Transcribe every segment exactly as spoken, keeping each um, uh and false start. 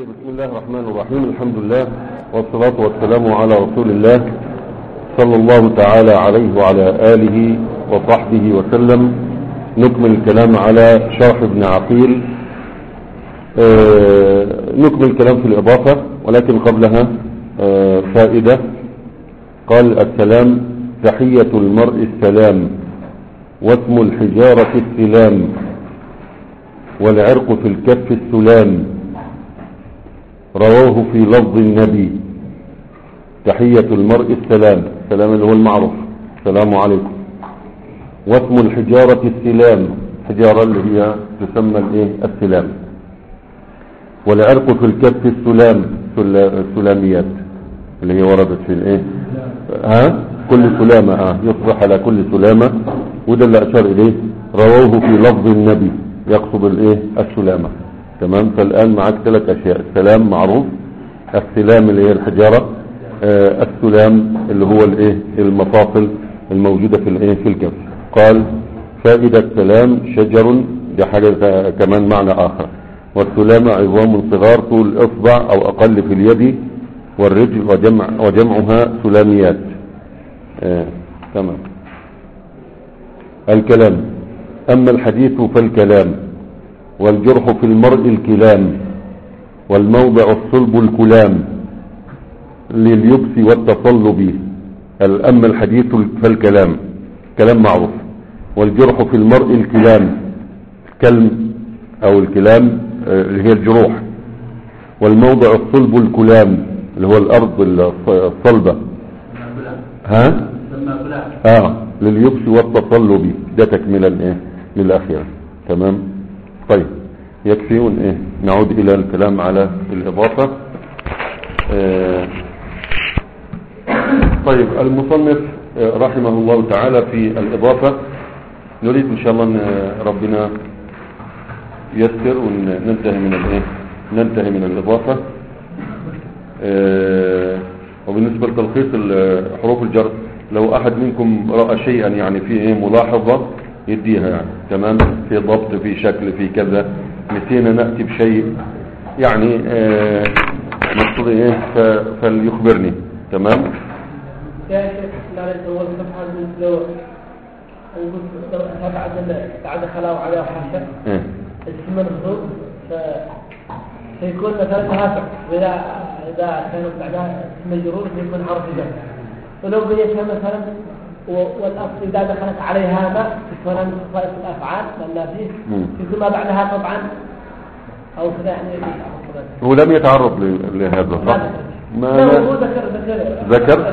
طيب، بسم الله الرحمن الرحيم. الحمد لله والصلاة والسلام على رسول الله صلى الله تعالى عليه وعلى آله وصحبه وسلم. نكمل الكلام على شرح ابن عقيل. آه نكمل الكلام في الإضافة، ولكن قبلها آه فائدة. قال: السلام تحية المرء السلام، واسم الحجارة السلام، والعرق في الكف السلام. رواه في لفظ النبي: تحية المرء السلام، السلام اللي هو المعروف، السلام عليكم. واسم الحجارة السلام، حجارة اللي هي تسمى الايه السلام. والعرق في الكف السلام، السلاميات اللي هي وردت في الايه ها كل سلامة اه يصبح على كل سلامة، وده اللي اشار اليه. رواه في لفظ النبي، يقصد الايه السلامة. تمام. فالان معك ثلاث اشياء: السلام معروف، السلام اللي هي الحجارة، آه السلام اللي هو الايه المفاصل الموجودة في الايه في الكف. قال: فائدة السلام شجر، دي حاجة كمان معنى اخر. والسلامة عظام صغار طول الاصبع او اقل في اليد والرجل، وجمع وجمعها سلاميات. آه. تمام. الكلام: اما الحديث فالكلام، والجرح في المرء الكلام، والموضع الصلب الكلام لليبس والتصلب. اما الحديث فالكلام، كلام معروف. والجرح في المرء الكلام، كلم او الكلام اللي هي الجروح. والموضع الصلب الكلام اللي هو الارض الصلبة، ها اه لليبس والتصلب. ده تكملا ايه للاخيرة. تمام. طيب، يكفي ون ايه نعود الى الكلام على الاضافة. آه طيب، المصنف رحمه الله تعالى في الاضافة، نريد ان شاء الله ان ربنا يسر وننتهي من الايه ننتهي من الاضافة. آه وبالنسبة لتلخيص حروف الجر، لو احد منكم رأى شيئا يعني فيه ايه ملاحظة يديها، يعني تمام، في ضبط، في شكل، في كذا، نسينا نأتي بشيء يعني آه مقصود ايه فليخبرني. تمام. يا شيخ، لا يتوقف صفحة لو بعد بعد خلاو على حاشة اسم الرسول فيكون مثلا تهافع، إذا إذا كان بعدها اسم مجرور يكون حرف جر، ولو بيتها مثلا والأصل إذا دخلت عليها ما تكون من خصائص الأفعال ولا فيه يكون ما بعدها طبعا أو كذا يعني. هو لم يتعرض لهذا صح؟ ما لا هو ذكر ذكر ذكر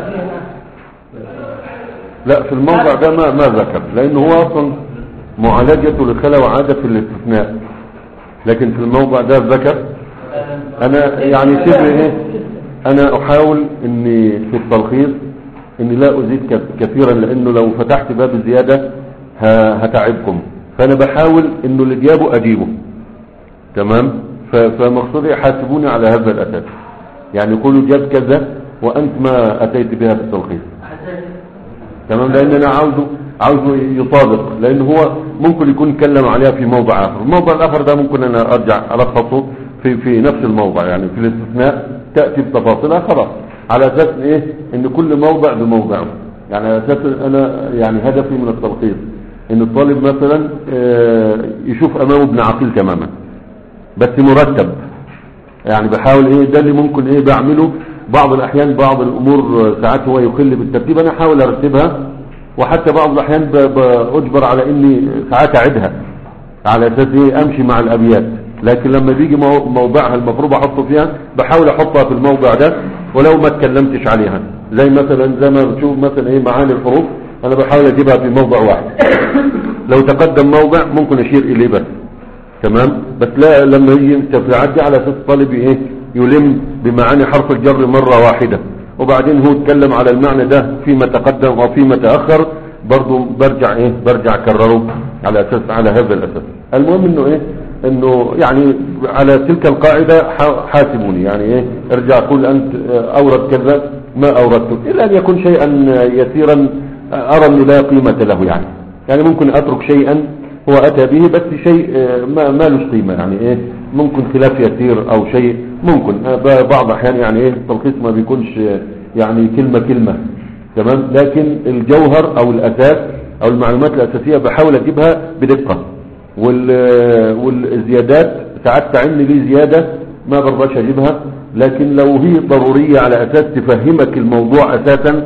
لا في الموضع ده ما ما ذكر، لأنه هو أصلا معالجته لخلا وعادة في الاستثناء، لكن في الموضع ده ذكر. أنا يعني شبه إيه أنا أحاول إني في التلخيص إني لا أزيد كثيرا، لأنه لو فتحت باب الزيادة هتعبكم، فأنا بحاول إنه اللي جابه أجيبه. تمام. فمقصودي حاسبوني على هذا الأساس، يعني كله جاب كذا وأنت ما أتيت بها في التلخيص. تمام. لأن أنا عاوزه عاوزه يطابق، لأنه هو ممكن يكون يتكلم عليها في موضع آخر. الموضع الآخر ده ممكن أنا أرجع ألخصه في في نفس الموضع، يعني في الاستثناء تأتي بتفاصيلها خلاص، على أساس إيه إن كل موضع بموضعه. يعني على أساس أنا يعني هدفي من التلخيص إن الطالب مثلا يشوف أمامه ابن عقيل تماما، بس مرتب. يعني بحاول إيه ده اللي ممكن إيه بعمله بعض الأحيان. بعض الأمور ساعات هو يخل بالترتيب، أنا أحاول أرتبها، وحتى بعض الأحيان بأجبر على إني ساعات أعدها على أساس إيه أمشي مع الأبيات. لكن لما بيجي موضعها المفروض أحطه فيها بحاول أحطها في الموضع ده، ولو ما اتكلمتش عليها. زي مثلا زي ما بتشوف مثلا إيه معاني الحروف، أنا بحاول أجيبها في موضع واحد. لو تقدم موضع ممكن أشير إليه بس. تمام. بس لا، لما يجي انت في عدي على أساس طالب إيه يلم بمعاني حرف الجر مرة واحدة، وبعدين هو اتكلم على المعنى ده فيما تقدم وفيما تأخر، برضو برجع ايه برجع كرره على اساس على هذا الاساس. المهم انه ايه انه يعني على تلك القاعدة حاسبوني، يعني ايه ارجع قول انت اورد كذا ما اوردته، الا ان يكون شيئا يسيرا ارى ان لا قيمة له. يعني يعني ممكن اترك شيئا هو اتى به، بس شيء ما, ما له قيمة، يعني ايه ممكن خلاف يسير او شيء ممكن بعض احيان يعني ايه التلخيص ما بيكونش يعني كلمة كلمة تمام، لكن الجوهر او الاساس او المعلومات الاساسية بحاول اجيبها بدقة، والزيادات ساعات تعني لي زيادة ما برضاش اجيبها، لكن لو هي ضرورية على اساس تفهمك الموضوع اساسا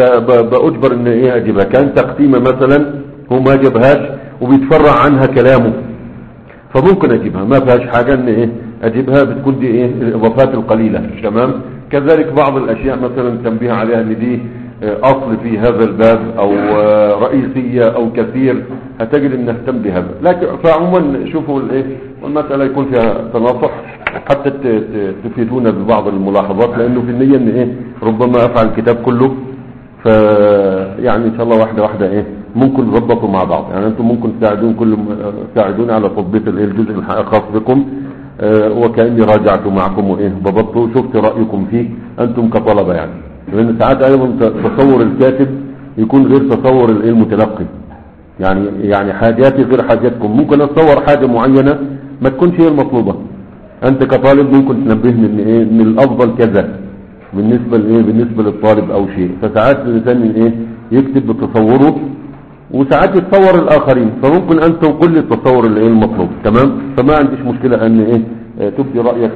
باجبر ان ايه اجيبها. كان تقسيمة مثلا هو ما جابهاش وبيتفرع عنها كلامه فممكن اجيبها، ما فيهاش حاجة ان ايه اجيبها، بتكون دي ايه الاضافات القليلة تمام. كذلك بعض الاشياء مثلا تنبيه عليها ان دي اصل في هذا الباب او رئيسية او كثير هتجد ان نهتم بهذا، لكن فعموما شوفوا الايه والمسألة يكون فيها تناصح حتى تفيدونا ببعض الملاحظات، لانه في النية ان ايه ربما افعل الكتاب كله، ف يعني ان شاء الله واحدة واحدة ايه ممكن نضبطوا مع بعض، يعني انتم ممكن تساعدون كل تساعدون على تضبيط الجزء الخاص بكم، اه وكأني راجعت معكم وايه ضبطته وشفت رأيكم فيه انتم كطلبة، يعني لان ساعات ايضا تصور الكاتب يكون غير تصور المتلقي، يعني يعني حاجاتي غير حاجاتكم، ممكن اتصور حاجة معينة ما تكونش هي المطلوبة، انت كطالب ممكن تنبهني ان ايه ان الافضل كذا بالنسبة لايه بالنسبة للطالب او شيء، فساعات الانسان ايه يكتب بتصوره وساعات يتصور الاخرين، فممكن ان تنقل لي التصور اللي ايه المطلوب تمام. فما عنديش مشكلة ان ايه تبدي رأيك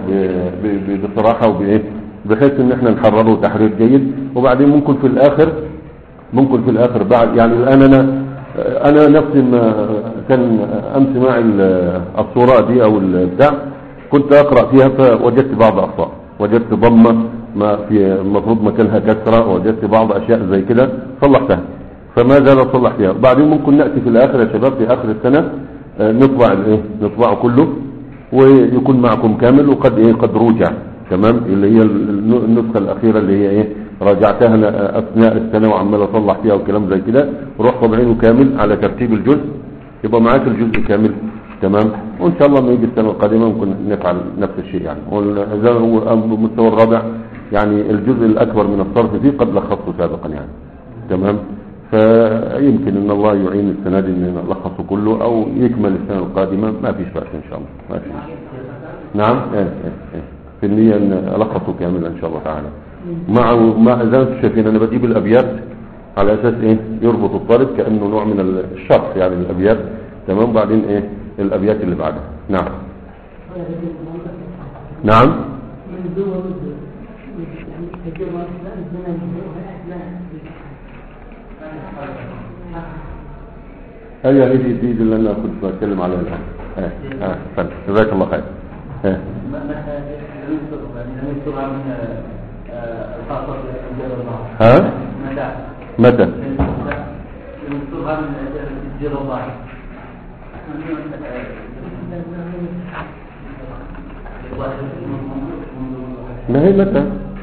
بصراحة وبايه بحيث ان احنا نحرره تحرير جيد، وبعدين ممكن في الاخر ممكن في الاخر بعد يعني الان انا انا نفسي ما كان امس معي الصورة دي او البتاع كنت اقرأ فيها فوجدت بعض اخطاء، وجدت ضمة ما في المفروض مكانها كسرة، وجدت بعض اشياء زي كده صلحتها، فما زال اصلح فيها. بعدين ممكن نأتي في الاخر يا شباب في اخر السنة نطبع الايه نطبعه كله ويكون معكم كامل، وقد ايه قد روجع تمام، اللي هي النسخة الاخيرة اللي هي ايه راجعتها انا اثناء السنة وعمال اصلح فيها وكلام زي كده، وروح طبعينه كامل على ترتيب الجزء يبقى معاك الجزء كامل تمام. وان شاء الله لما يجي السنة القادمة ممكن نفعل نفس الشيء يعني. وإذا هو المستوى الرابع يعني الجزء الاكبر من الصرف فيه قد لخصته سابقا يعني تمام، فيمكن ان الله يعين السنة دي ان نلخصه كله او يكمل السنة القادمة، ما فيش بأس ان شاء الله ما فيش. نعم ايه ايه ايه في النية ان الخصه كامل ان شاء الله تعالى، مع مع زي ما انتم شايفين انا بجيب الابيات على اساس ايه يربط الطالب كأنه نوع من الشرح يعني الابيات تمام، بعدين ايه الابيات اللي بعدها. نعم نعم هي هذه دي اللي انا كنت بتكلم عليها الان. اه اه فن جزاك الله خير. اه ها متى ما هي متى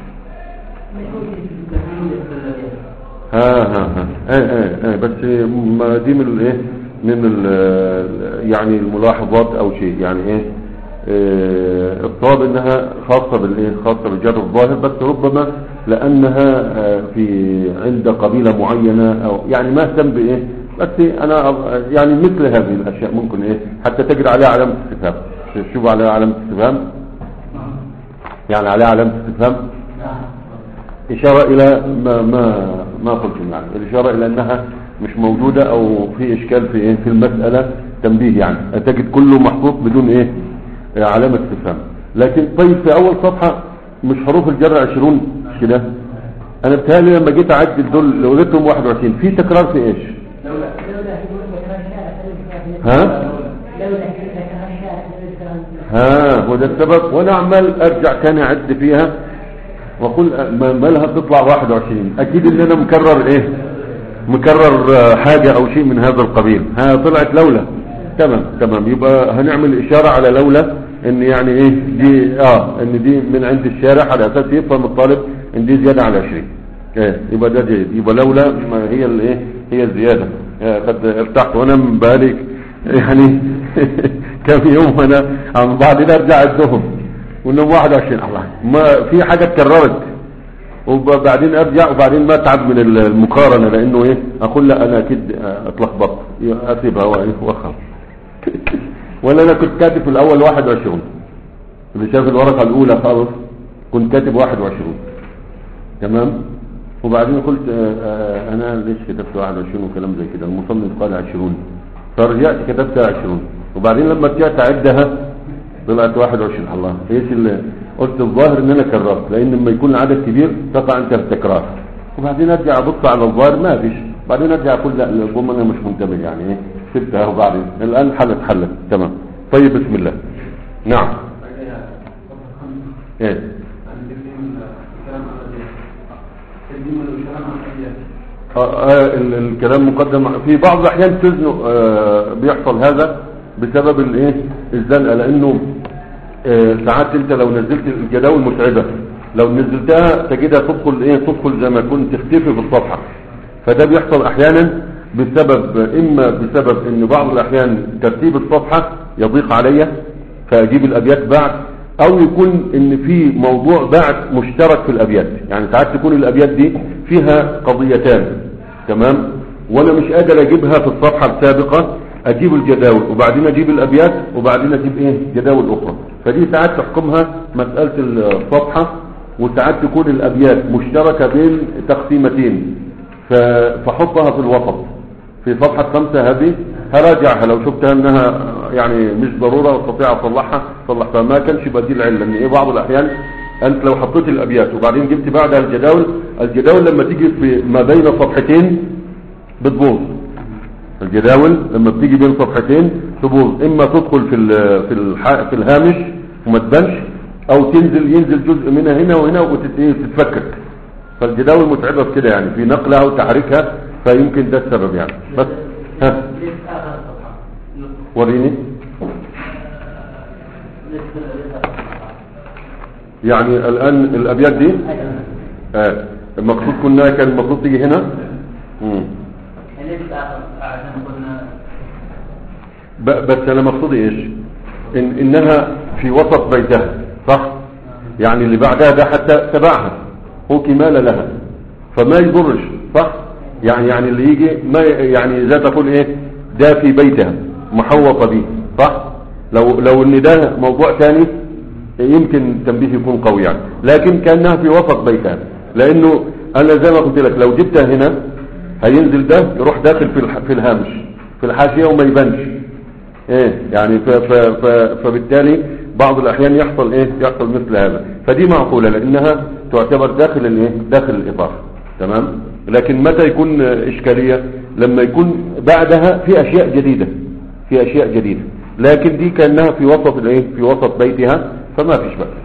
ها ها ها ايه ايه ايه بس ما دي من الايه من يعني الملاحظات او شيء يعني ايه الصواب انها خاصة بالايه خاصة بالجر الظاهر، بس ربما لانها في عند قبيلة معينة او يعني ما اهتم بايه، بس انا يعني مثل هذه الاشياء ممكن ايه حتى تجري عليها علامة استفهام. شوف عليها علامة استفهام يعني عليها علامة استفهام اشارة الى ما ما ما قلت يعني الاشارة الى انها مش موجودة او في اشكال في ايه في المسألة، تنبيه يعني تجد كله محطوط بدون ايه علامة استفهام. لكن طيب في اول صفحة مش حروف الجر عشرون كده، انا بتهيألي لما جيت اعدل دول لو قلتهم واحد وعشرين في تكرار في ايش ها ها هو ده السبب، وانا عمال ارجع تاني اعد فيها واقول ما لها تطلع واحد وعشرين، اكيد ان انا مكرر ايه مكرر حاجة او شيء من هذا القبيل. ها طلعت لولا تمام تمام، يبقى هنعمل اشارة على لولا ان يعني ايه دي اه ان دي من عند الشارع على اساس يفهم الطالب ان دي زيادة على عشرين ايه، يبقى ده جيد، يبقى لولا ما هي الايه هي الزيادة. قد ارتحت وانا من بالك يعني كم يوم وانا عم بعدين ارجع ادهم وانهم واحد وعشرين الله ما في حاجة اتكررت، وبعدين ارجع وبعدين ما اتعب من المقارنة لانه ايه اقول لا انا اكيد اتلخبط اسيبها واخر ولا انا كنت كاتب في الاول واحد وعشرين اللي شاف الورقة الأولى خالص كنت كاتب واحد وعشرين، تمام. وبعدين قلت آآ آآ أنا ليش كتبت واحد وعشرين وكلام زي كده، المصنف قال عشرين، فرجعت كتبتها عشرين، وبعدين لما رجعت أعدها طلعت واحد وعشرين. الله، ايش اللي قلت؟ الظاهر ان انا كررت، لان لما يكون العدد كبير تقع انت بالتكرار. وبعدين ارجع ابص على الظاهر ما فيش، بعدين ارجع اقول لا الجمله انا مش منتبه يعني ايه، سبتها. وبعدين الان حلت حلت تمام. طيب بسم الله. نعم. ايه آه آه الكلام مقدم في بعض الاحيان تزنق، آه بيحصل هذا بسبب الايه الزنقه، لانه آه ساعات انت لو نزلت الجداول متعبه، لو نزلتها تجدها تدخل ايه تدخل زي ما كنت تختفي في الصفحه. فده بيحصل احيانا بسبب، اما بسبب ان بعض الاحيان ترتيب الصفحه يضيق عليا فاجيب الابيات بعد، او يكون ان في موضوع بعد مشترك في الابيات. يعني ساعات تكون الابيات دي فيها قضيتان، تمام، وانا مش قادر اجيبها في الصفحه السابقه، اجيب الجداول وبعدين اجيب الابيات وبعدين اجيب ايه جداول اخرى. فدي ساعات تحكمها مساله الصفحه، وساعات تكون الابيات مشتركه بين تقسيمتين فحطها في الوسط في صفحه خمسه. هذه هراجعها لو شفتها انها يعني مش ضروره واستطيع اصلحها صلحتها، ما كانش يبقى دي العله. ان ايه بعض الاحيان انت لو حطيت الابيات وبعدين جبت بعدها الجداول، الجداول لما تيجي في ما بين صفحتين بتبوظ. الجداول لما بتيجي بين صفحتين تبوظ، اما تدخل في في في الهامش وما تبانش، او تنزل ينزل جزء منها هنا وهنا وتتفكك. فالجداول متعبه في كده يعني في نقلها وتحريكها، فيمكن ده السبب يعني. بس ها وريني يعني الان الابيات دي آه. المقصود كنا كان المفروض تيجي هنا. امم بس انا مقصودي ايش؟ إن انها في وسط بيتها، صح؟ يعني اللي بعدها ده حتى تبعها هو كمال لها، فما يضرش، صح؟ يعني يعني اللي يجي ما يعني زي تقول ايه ده في بيتها محوطه به، صح؟ لو لو ان ده موضوع ثاني يمكن التنبيه يكون قوي يعني، لكن كانها في وسط بيتها. لانه انا زي ما قلت لك لو جبتها هنا هينزل ده يروح داخل في في الهامش في الحاشيه وما يبانش ايه يعني. ف ف ف فبالتالي بعض الاحيان يحصل ايه يحصل مثل هذا. فدي معقوله لانها تعتبر داخل الايه داخل الاطار، تمام. لكن متى يكون اشكاليه؟ لما يكون بعدها في اشياء جديده في اشياء جديده لكن دي كانها في وسط الايه في وسط بيتها، فما فيش بقى.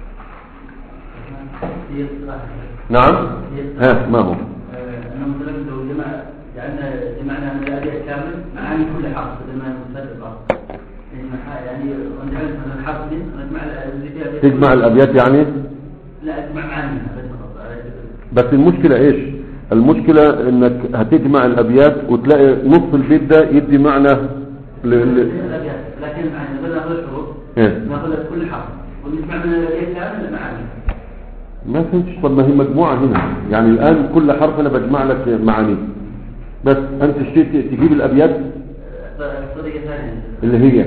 نعم. ها ما هو أنا مثلا لو جمع جعلنا جمعنا من الأبيات كامل معاني كل حرف بدل ما نفرق يعني ونجعل مثلا حرف نجمع الأبيات. تجمع الأبيات يعني؟ لا أجمع معاني. بس المشكلة إيش؟ المشكلة إنك هتجمع الأبيات وتلاقي نص البيت ده يدي معنى ل... ل... لكن معنا بدل ناخذ الحروف ناخذ كل حرف ونجمع من الأبيات كامل معاني. ما فهمتش. طب ما هي مجموعة هنا يعني الآن كل حرف أنا بجمع لك معاني، بس أنت اشتريت تجيب الأبيات طريقة ثانية اللي هي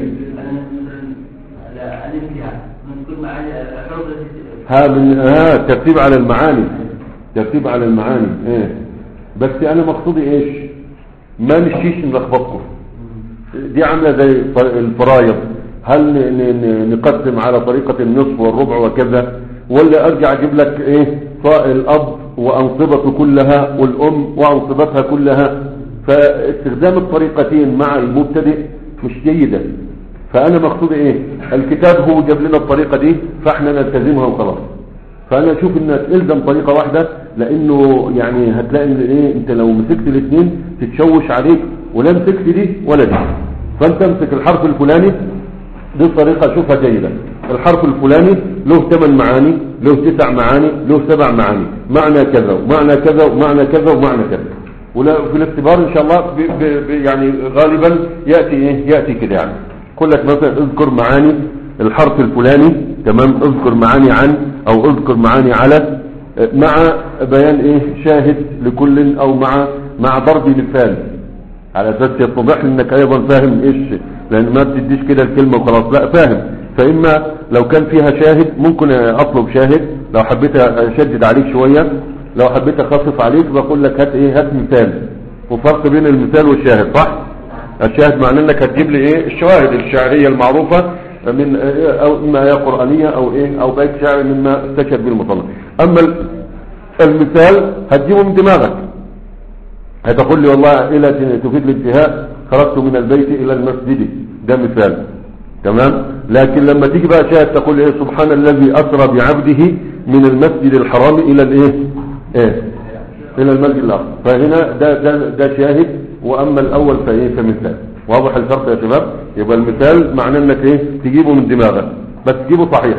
لا ألف فيها من كل معاني الحروف ها من ها ترتيب على المعاني ترتيب على المعاني ايه. بس أنا مقصودي إيش؟ ما نشيش نلخبطكم. دي عاملة زي الفرايض، هل نقسم على طريقة النصف والربع وكذا، ولا ارجع اجيب لك ايه الاب وانصبته كلها والام وانصبتها كلها؟ فاستخدام الطريقتين مع المبتدئ مش جيدة. فانا مقصودي ايه؟ الكتاب هو جاب لنا الطريقة دي فاحنا نلتزمها وخلاص. فانا اشوف انك الزم طريقة واحدة، لانه يعني هتلاقي ان ايه انت لو مسكت الاثنين تتشوش عليك، ولا مسكت دي ولا دي. فانت امسك الحرف الفلاني دي الطريقة شوفها جيدة، الحرف الفلاني له ثمان معاني له تسع معاني له سبع معاني، معنى كذا ومعنى كذا ومعنى كذا ومعنى كذا. ولا في الاختبار ان شاء الله بي بي يعني غالبا يأتي ايه يأتي كده يعني يقول لك مثلا اذكر معاني الحرف الفلاني، تمام، اذكر معاني عن او اذكر معاني على، مع بيان ايه شاهد لكل او مع مع ضرب مثال، على اساس يتضح انك ايضا فاهم ايش، لان ما بتديش كده الكلمة وخلاص، لا فاهم فإما لو كان فيها شاهد ممكن أطلب شاهد، لو حبيت أشدد عليك شوية، لو حبيت أخفف عليك بقول لك هات إيه، هات مثال. وفرق بين المثال والشاهد، صح؟ الشاهد معناه انك هتجيب لي ايه، الشواهد الشعريه المعروفه من او اما هي قرانيه او ايه، او بيت شعري مما استشهد به المصنف. اما المثال هتجيبه من دماغك، هتقول لي والله الى تفيد الانتهاء خرجت من البيت الى المسجد، ده مثال، تمام. لكن لما تيجي بقى شاهد تقول ايه، سبحان الذي اسرى بعبده من المسجد الحرام الى الايه، ايه، الى المسجد الاقصى. فهنا ده ده ده شاهد، واما الاول فايه، فمثال. واضح الفرق يا شباب؟ يبقى المثال معناه انك ايه، تجيبه من دماغك بس تجيبه صحيح.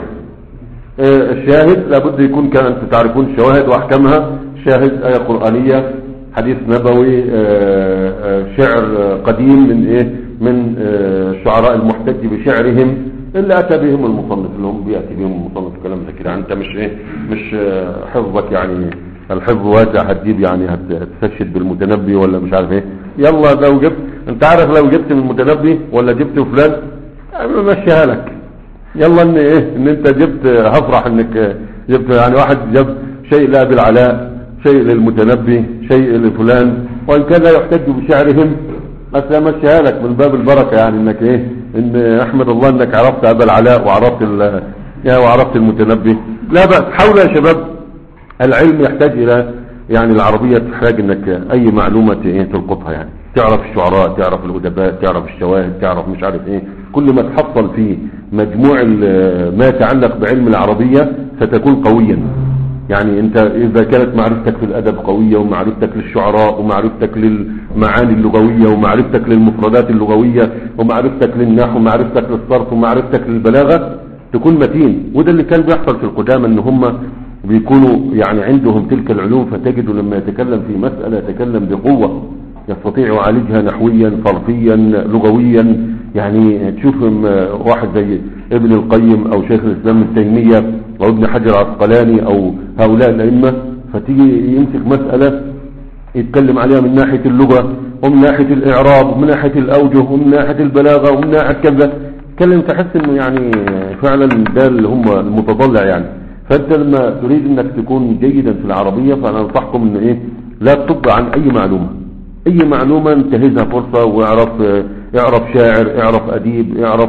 إيه الشاهد لابد يكون، كان انتم تعرفون الشواهد واحكامها، شاهد ايه قرانيه، حديث نبوي، آآ آآ شعر قديم من ايه، من الشعراء المحتج بشعرهم اللي اتى بهم المصنف، اللي هم بياتي بهم المصنف، كلام زي كده. انت مش ايه، مش حفظك يعني الحفظ واسع هتجيب يعني هتستشهد بالمتنبي ولا مش عارف ايه. يلا لو جبت، انت عارف لو جبت من المتنبي ولا جبت فلان مشيها لك، يلا ان ايه، ان انت جبت، هفرح انك جبت يعني واحد جاب شيء لابي العلاء، شيء للمتنبي، شيء لفلان، وان كان لا يحتج بشعرهم بس مشيها لك من باب البركه، يعني انك ايه، ان احمد الله انك عرفت ابا العلاء وعرفت ال وعرفت المتنبي. لا بأس، حاول يا شباب. العلم يحتاج الى يعني العربية تحتاج انك اي معلومة ايه تلقطها، يعني تعرف الشعراء، تعرف الادباء، تعرف الشواهد، تعرف مش عارف ايه. كل ما تحصل في مجموع ما يتعلق بعلم العربية ستكون قويا. يعني انت اذا كانت معرفتك في الادب قوية، ومعرفتك للشعراء، ومعرفتك للمعاني اللغوية، ومعرفتك للمفردات اللغوية، ومعرفتك للنحو، ومعرفتك للصرف، ومعرفتك للبلاغة، تكون متين. وده اللي كان بيحصل في القدامى، ان هم بيكونوا يعني عندهم تلك العلوم، فتجدوا لما يتكلم في مسألة يتكلم بقوة، يستطيع يعالجها نحويا صرفيا لغويا. يعني تشوف واحد زي ابن القيم او شيخ الاسلام ابن تيمية او ابن حجر العسقلاني او هؤلاء الائمة، فتيجي يمسك مسألة يتكلم عليها من ناحية اللغة، ومن ناحية الاعراب، ومن ناحية الاوجه، ومن ناحية البلاغة، ومن ناحية كذا، تكلم تحس انه يعني فعلا ده اللي هم المتضلع يعني. فانت لما تريد انك تكون جيدا في العربية، فانا انصحكم ان ايه، لا تطب عن اي معلومة، اي معلومة انتهزها فرصة، واعرف اعرف شاعر، اعرف اديب، اعرف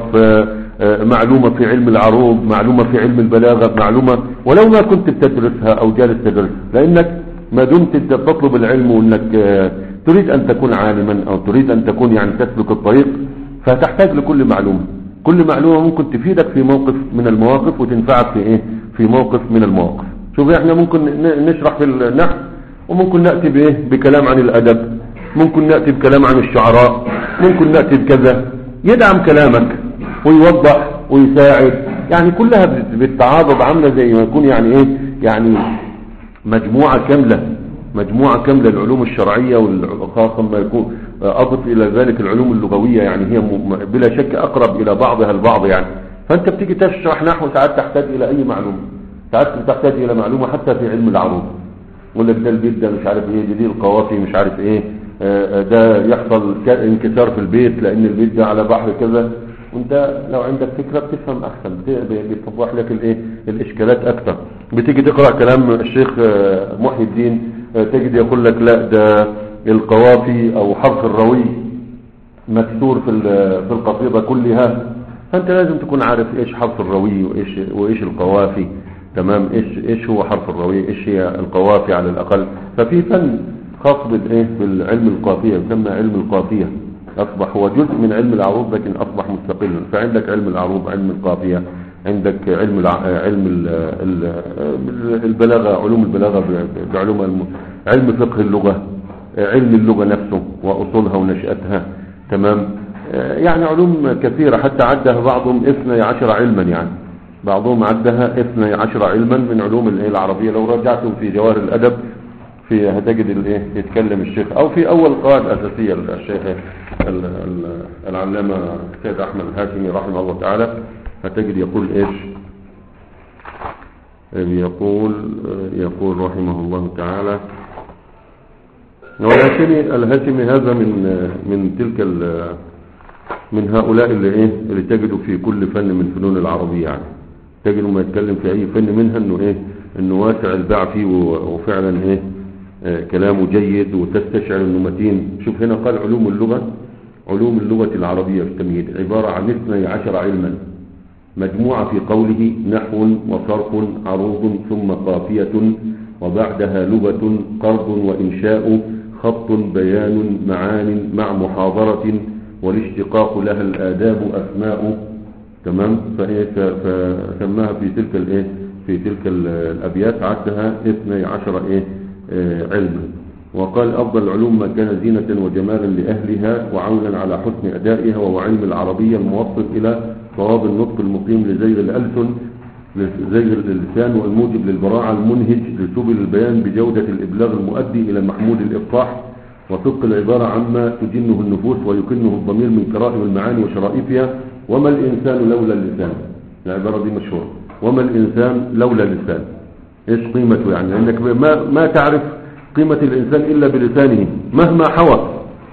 معلومة في علم العروض، معلومة في علم البلاغة، معلومة ولو ما كنت بتدرسها او جالس تدرسها، لانك ما دمت تطلب العلم وانك تريد ان تكون عالما او تريد ان تكون يعني تسلك الطريق، فتحتاج لكل معلومة. كل معلومة ممكن تفيدك في موقف من المواقف وتنفعك في ايه، في موقف من المواقف. شوف احنا ممكن نشرح في النحو، وممكن نأتي بايه، بكلام عن الادب، ممكن نأتي بكلام عن الشعراء، ممكن نأتي بكذا، يدعم كلامك ويوضح ويساعد. يعني كلها بالتعاضد، عامله زي ما يكون يعني ايه، يعني مجموعة كاملة، مجموعة كاملة العلوم الشرعية، وخاصة ما يكون اضف الى ذلك العلوم اللغوية، يعني هي بلا شك اقرب الى بعضها البعض يعني. فانت بتيجي تشرح نحو ساعات تحتاج الى اي معلومة، ساعات تحتاج الى معلومة حتى في علم العروض، ولا ده البيت ده مش عارف ايه، دي القوافي مش عارف ايه، ده يحصل انكسار في البيت لان البيت ده على بحر كذا. وانت لو عندك فكرة بتفهم احسن، بيتوضح لك الايه، الاشكالات اكتر. بتيجي تقرأ كلام الشيخ محي الدين، تجد يقول لك لا ده القوافي او حرف الروي مكسور في في القصيدة كلها، فانت لازم تكون عارف ايش حرف الروي وايش وايش القوافي، تمام، ايش ايش هو حرف الروي، ايش هي القوافي على الاقل. ففي فن خاص بالايه، بالعلم القافية، يسمى علم القافية، اصبح هو جزء من علم العروض لكن اصبح مستقلا. فعندك علم العروض، علم القافية، عندك علم الع... علم ال... ال... البلاغة، علوم البلاغة بعلومها الم... علم فقه اللغة، علم اللغة نفسه واصولها ونشأتها، تمام. يعني علوم كثيرة، حتى عدها بعضهم اثني عشر علما، يعني بعضهم عدها اثني عشر علما من علوم العربية. لو رجعتم في جواهر الادب في هتجد الايه، يتكلم الشيخ، او في اول قواعد اساسية الشيخ العلامة السيد احمد الهاشمي رحمه الله تعالى، هتجد يقول ايش، يقول يقول رحمه الله تعالى. والهاشمي الهاشمي هذا من من تلك من هؤلاء اللي ايه اللي تجدوا في كل فن من فنون العربية يعني، تجدوا ما يتكلم في اي فن منها انه ايه انه واسع الباع فيه وفعلا ايه آه كلامه جيد وتستشعر انه متين. شوف هنا قال علوم اللغة، علوم اللغة العربية في التمهيد عبارة عن اثني عشر علما مجموعة في قوله نحو وصرف عروض ثم قافية وبعدها لغة قرض وإنشاء خط بيان معان مع محاضرة والاشتقاق لها الآداب أسماء. تمام. فسماها في تلك الايه في تلك الأبيات عدها اثني عشر ايه علما. وقال أفضل العلوم ما كان زينة وجمالا لأهلها وعونا على حسن أدائها، وهو علم العربية الموصل إلى صواب النطق المقيم لزيغ الألسن لزيغ اللسان والموجب للبراعة المنهج لسبل البيان بجودة الإبلاغ المؤدي إلى محمود الإفصاح وصدق العبارة عما تجنه النفوس ويكنه الضمير من كرائم المعاني وشرائفها. وما الإنسان لولا اللسان، العبارة دي مشهورة، وما الإنسان لولا اللسان. إيش قيمته يعني؟ لأنك ما, ما تعرف قيمة الإنسان إلا بلسانه مهما حوى،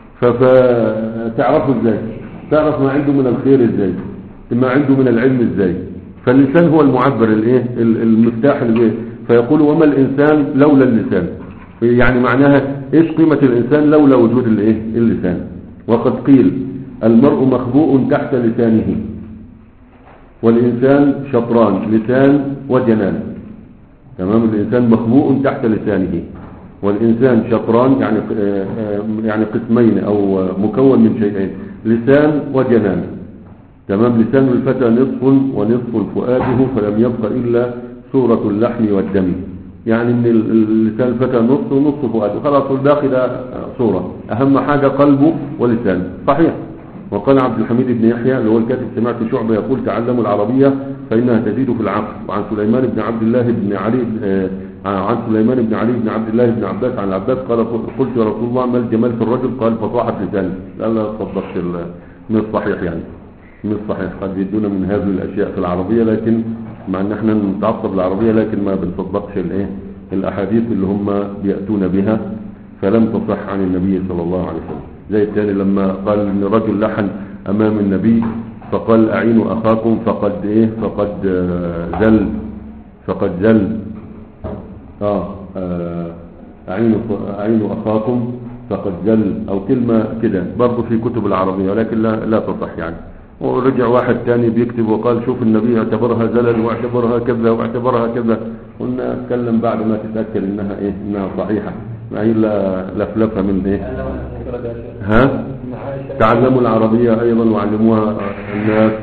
فتعرفه إزاي؟ تعرف ما عنده من الخير إزاي؟ ما عنده من العلم إزاي؟ فاللسان هو المعبر الايه المفتاح الايه. فيقول وما الإنسان لولا اللسان، يعني معناها إيش قيمة الإنسان لولا وجود الايه اللسان. وقد قيل المرء مخبوء تحت لسانه، والإنسان شطران لسان وجنان. تمام. الإنسان مخبوء تحت لسانه والإنسان شطران يعني يعني قسمين أو مكون من شيئين، لسان وجنان. تمام. لسان الفتى نصف ونصف فؤاده فلم يبق إلا صورة اللحم والدم، يعني ان لسان الفتى نصف ونصف فؤاده، خلاص الباقي ده صورة، أهم حاجة قلبه ولسانه. صحيح. وقال عبد الحميد بن يحيى اللي هو الكاتب سمعت شعبة يقول تعلموا العربية فإنها تزيد في العقل. وعن سليمان بن عبد الله بن علي عن سليمان بن علي بن عبد الله بن عباس عن العباس قال قلت يا رسول الله ما الجمال في الرجل؟ قال فصاحة لسانه. لا لا تصدقش من الصحيح يعني من الصحيح. قد يدونا من هذه الأشياء في العربية، لكن مع ان احنا نتعصب العربية لكن ما بنصدقش الايه الأحاديث اللي هم بيأتون بها فلم تصح عن النبي صلى الله عليه وسلم. زي الثاني لما قال ان رجل لحن امام النبي فقال اعينوا اخاكم فقد ايه فقد ذل فقد ذل اه اعينوا اعينوا اخاكم فقد ذل او كلمة كده برضه في كتب العربية ولكن لا لا تصح يعني. ورجع واحد تاني بيكتب وقال شوف النبي اعتبرها زلل واعتبرها كذا واعتبرها كذا. قلنا اتكلم بعد ما تتأكد انها ايه انها صحيحة، ما هي لا لفلفة من ايه. ها تعلموا العربية ايضا وعلموها الناس.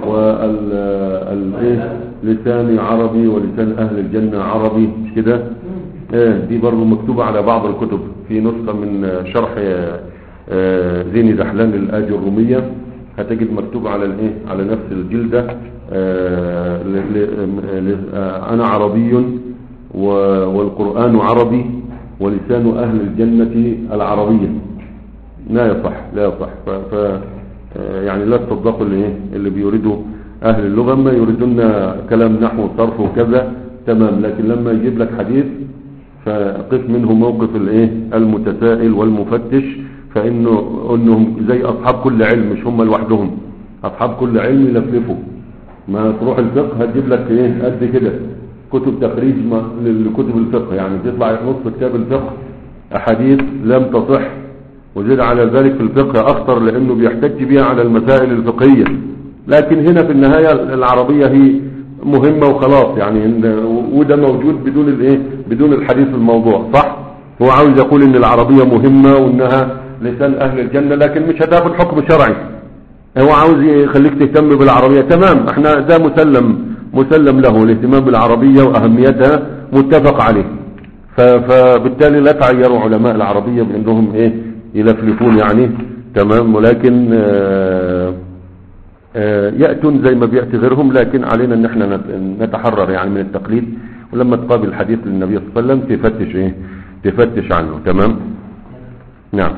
والايه لساني عربي ولسان اهل الجنة عربي مش كده. ايه دي برضو مكتوبة على بعض الكتب. في نسخة من شرح زيني دحلان للآج الرومية هتجد مكتوب على الايه على نفس الجلدة آه انا عربي والقرآن عربي ولسان اهل الجنة العربية. لا يصح لا يصح. ف يعني لا تصدقوا اللي ايه اللي بيريدوا اهل اللغة ما يريدون كلام نحو وصرف وكذا تمام، لكن لما يجيب لك حديث فقف منه موقف الايه المتسائل والمفتش، فانه انهم زي اصحاب كل علم مش هم لوحدهم، اصحاب كل علم يلفلفوا. ما تروح الفقه هتجيب لك ايه قد كده كتب تخريج لكتب الفقه، يعني تطلع نص كتاب الفقه احاديث لم تصح، وزيد على ذلك في الفقه اخطر لانه بيحتج بها على المسائل الفقهية. لكن هنا في النهاية العربية هي مهمة وخلاص يعني، وده موجود بدون الايه بدون الحديث في الموضوع. صح. هو عاوز يقول ان العربية مهمة وانها لسان اهل الجنة، لكن مش هتاخد حكم شرعي. هو عاوز يخليك تهتم بالعربية تمام، احنا ده مسلم مسلم له الاهتمام بالعربية واهميتها متفق عليه. فبالتالي لا تعيروا علماء العربية بانهم ايه يلفلفون يعني تمام، ولكن آآ آآ يأتون زي ما بيأتي غيرهم، لكن علينا ان احنا نتحرر يعني من التقليد، ولما تقابل الحديث للنبي صلى الله عليه وسلم تفتش ايه تفتش عنه. تمام. نعم.